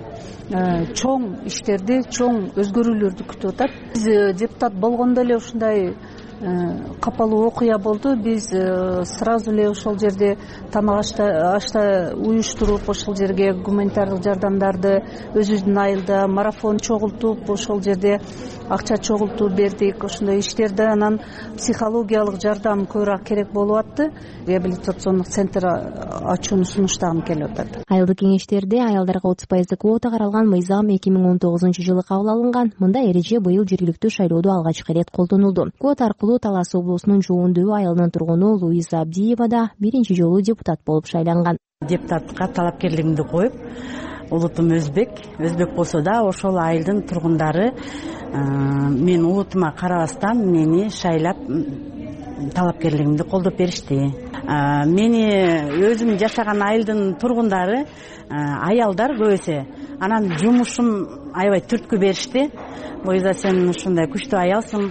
Speaker 21: чоң иштерди, чоң өзгөрүүлөрдү күтүп атат. Биз депутат болгондо эле ушундай капалуу окуя болду. Биз сразу эле ошол жерде тамак ашта уюштуруп, ошол жерге гуманитардык жардамдарды өзүбүздүн айылда марафон чогултуп, ошол жерде акча чогултуп бердик. Ошондой иштерди анан психологиялык жардам көбүрөөк керек болуп атты. Реабилитациондук центр ачууну сунуштагым келип атат.
Speaker 10: Айылдык кеңештерде аялдарга отуз пайыздык квота каралган мыйзам эки миң он тогузунчу жылы кабыл алынган. Мында эреже быйыл жергиликтүү шайлоодо алгачкы ирет колдонулду. Квота аркылуу Талас облусунун Жуундөбү айылынын тургуну Луиза Абдиева да биринчи жолу депутат болуп шайланган.
Speaker 23: Депутатка талапкерлигимди коюп, улутум өзбек, өзбек болсо да ошол айылдын тургундары мен улутума карабастан мени шайлап талапкерлигимди колдоп беришти. Мени өзүм жашаган айылдын тургундары аялдар көбүсү. Анан жумушум аябай түрткү беришти. Луиза, сен ушундай күчтүү аялсың,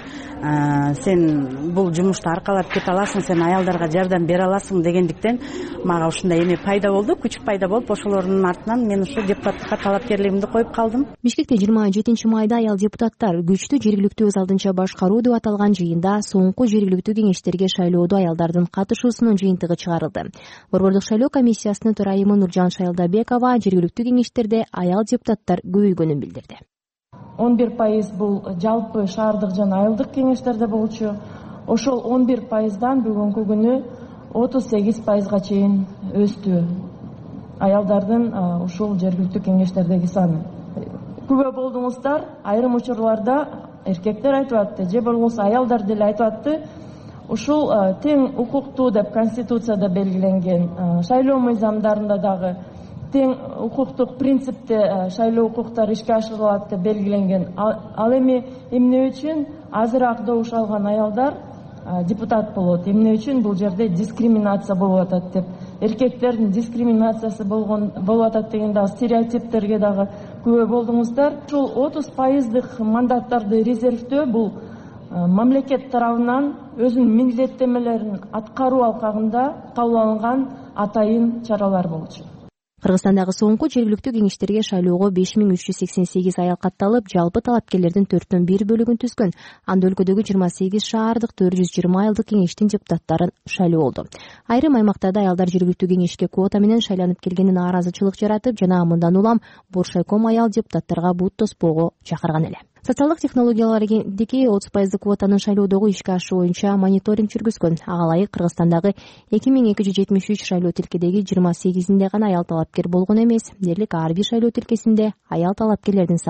Speaker 23: сен бул жумушту аркалап кете аласың, сен аялдарга жардам бере аласың дегендиктен мага ушундай эме пайда болду, күч пайда болуп, ошолордун артынан мен ушу депутаттыкка талапкерлигимди коюп калдым.
Speaker 10: Бишкекте жыйырма жетинчи майда аял депутаттар күчтүү жергиликтүү өз алдынча башкаруу деп аталган жыйында соңку жергиликтүү кеңештерге шайлоодо аялдардын катышуусунун жыйынтыгы чыгарылды. Борбордук шайлоо комиссиясынын төрайымы Нуржан Шайлдабекова жергиликтүү кеңештерде аял депутаттар көбөйгөнүн билдирди.
Speaker 24: он бир пайыз бул жалпы шаардык жана айылдык кеңештерде болчу. Ошол он бир пайыздан бүгүнкү күнү отуз сегиз пайызга чейин өстү аялдардын ушул жергиликтүү кеңештердеги саны. Күбө болдуңуздар, айрым учурларда эркектер айтып атты, же болбосо аялдар деле айтып атты. Ушул тең укуктуу деп Конституцияда белгиленген, шайлоо мыйзамдарында дагы тең укуктук принципте шайлоо укуктары ишке ашырылат деп белгиленген. Ал эми эмне үчүн азыраак добуш алган аялдар депутат болот? Эмне үчүн бул жерде дискриминация болуп атат деп, эркектердин дискриминациясы болгон болуп атат деген дагы стереотиптерге дагы күбө болдуңуздар. Ушул отуз пайыздык мандаттарды резервдөө бул мамлекет тарабынан өзүнүн милдеттенмелерин аткаруу алкагында кабыл алынган атайын чаралар болчу.
Speaker 10: Кыргызстандагы соңку жергиликтүү кеңештерге шайлоого беш миң үч жүз сексен сегиз аял катталып, жалпы талапкерлердин төрттөн бир бөлүгүн түзгөн. Анда өлкөдөгү жыйырма сегиз шаардык төрт жүз жыйырма айылдык кеңештин депутаттарын шайлоолду. Айрым аймактарда аялдар жергиликтүү кеңешке квота менен шайланып келгени нааразычылык жаратып, жана мындан улам Боршайком аял депутаттарга бут тоспоого чакырган эле. Социалдык технологиялар агенттиги отуз пайыздык квотанын шайлоодогу ишке ашуу боюнча мониторинг жүргүзгөн. Ага ылайык Кыргызстандагы эки миң эки жүз жетимиш үч шайлоо тилкедеги жыйырма сегизинде гана аял талапкер болгон эмес, дээрлик ар бир шайлоо тилкесинде аял талапкерлердин саны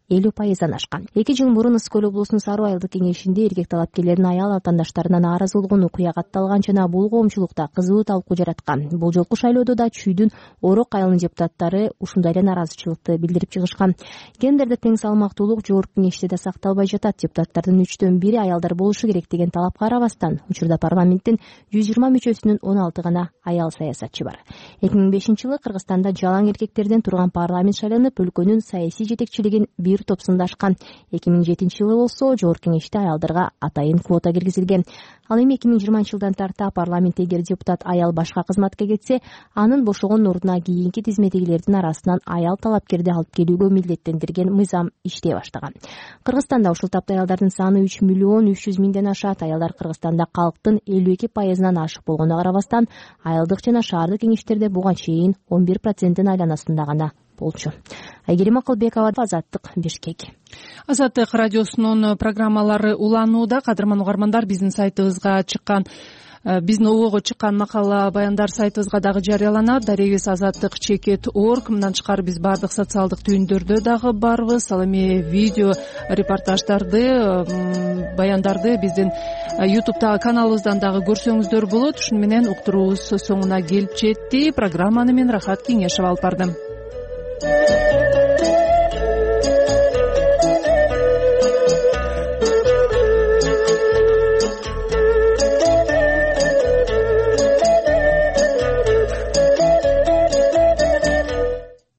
Speaker 10: элүү пайыздан ашкан. эки жыл мурун Ысык көл облусунун Саруу айылдык кеңешинде эркек талапкерлердин аял атаандаштарынан нааразы болгон окуя катталган жана бул коомчулукта кызуу талкуу жараткан. Бул жолку шайлоодо да Чүйдүн Орок айылынын депутаттары ушундай эле нааразычылыкты билдирип чыгышкан. Гендердик тең салмактуулук жогорку кеңеште да сакталбай жатат. Депутаттардын үчтөн бири аялдар болушу керек деген талапка карабастан учурда парламенттин жүз жыйырма мүчөсүнүн он алты гана аял саясатчы бар. эки миң бешинчи жылы Кыргызстанда жалаң эркектерден турган парламент шайланып, өлкөнүн саясий жетекчилигин бир топ сындашкан. эки миң жетинчи жылы болсо жогорку кеңеште аялдарга атайын квота киргизилген. Ал эми эки миң жыйырманчы жылдан тарта парламентте эгер депутат аял башка кызматка кетсе, анын бошогон ордуна кийинки тизмедегилердин арасынан аял талапкерди алып келүүгө милдеттендирген мыйзам иштей баштаган. Кыргызстанда ушул тапта аялдардын саны үч миллион үч жүз миңден ашат. Аялдар Кыргызстанда калктын элүү эки пайызынан ашык болгонуна карабастан, айылдык жана шаардык кеңештерде буга чейин он бир проценттин айланасында гана болчу. Айгерим Акылбекова, Азаттык, Бишкек.
Speaker 2: Азаттык радиосунун программалары уланууда. Кадырман угармандар, биздин сайтыбызга чыккан биздин обого чыккан макала баяндар сайтыбызга дагы жарыяланат. Дарегиз азаттык чекит точка орг. Мындан тышкары биз бардык социалдык түйүндөрдө дагы барбыз. Ал эми видео репортаждарды, баяндарды биздин ютубтагы каналыбыздан дагы көрсөңүздөр болот. Ушуну менен уктуруубуз соңуна келип жетти. Программаны мен Рахат Кеңешева алып бардым.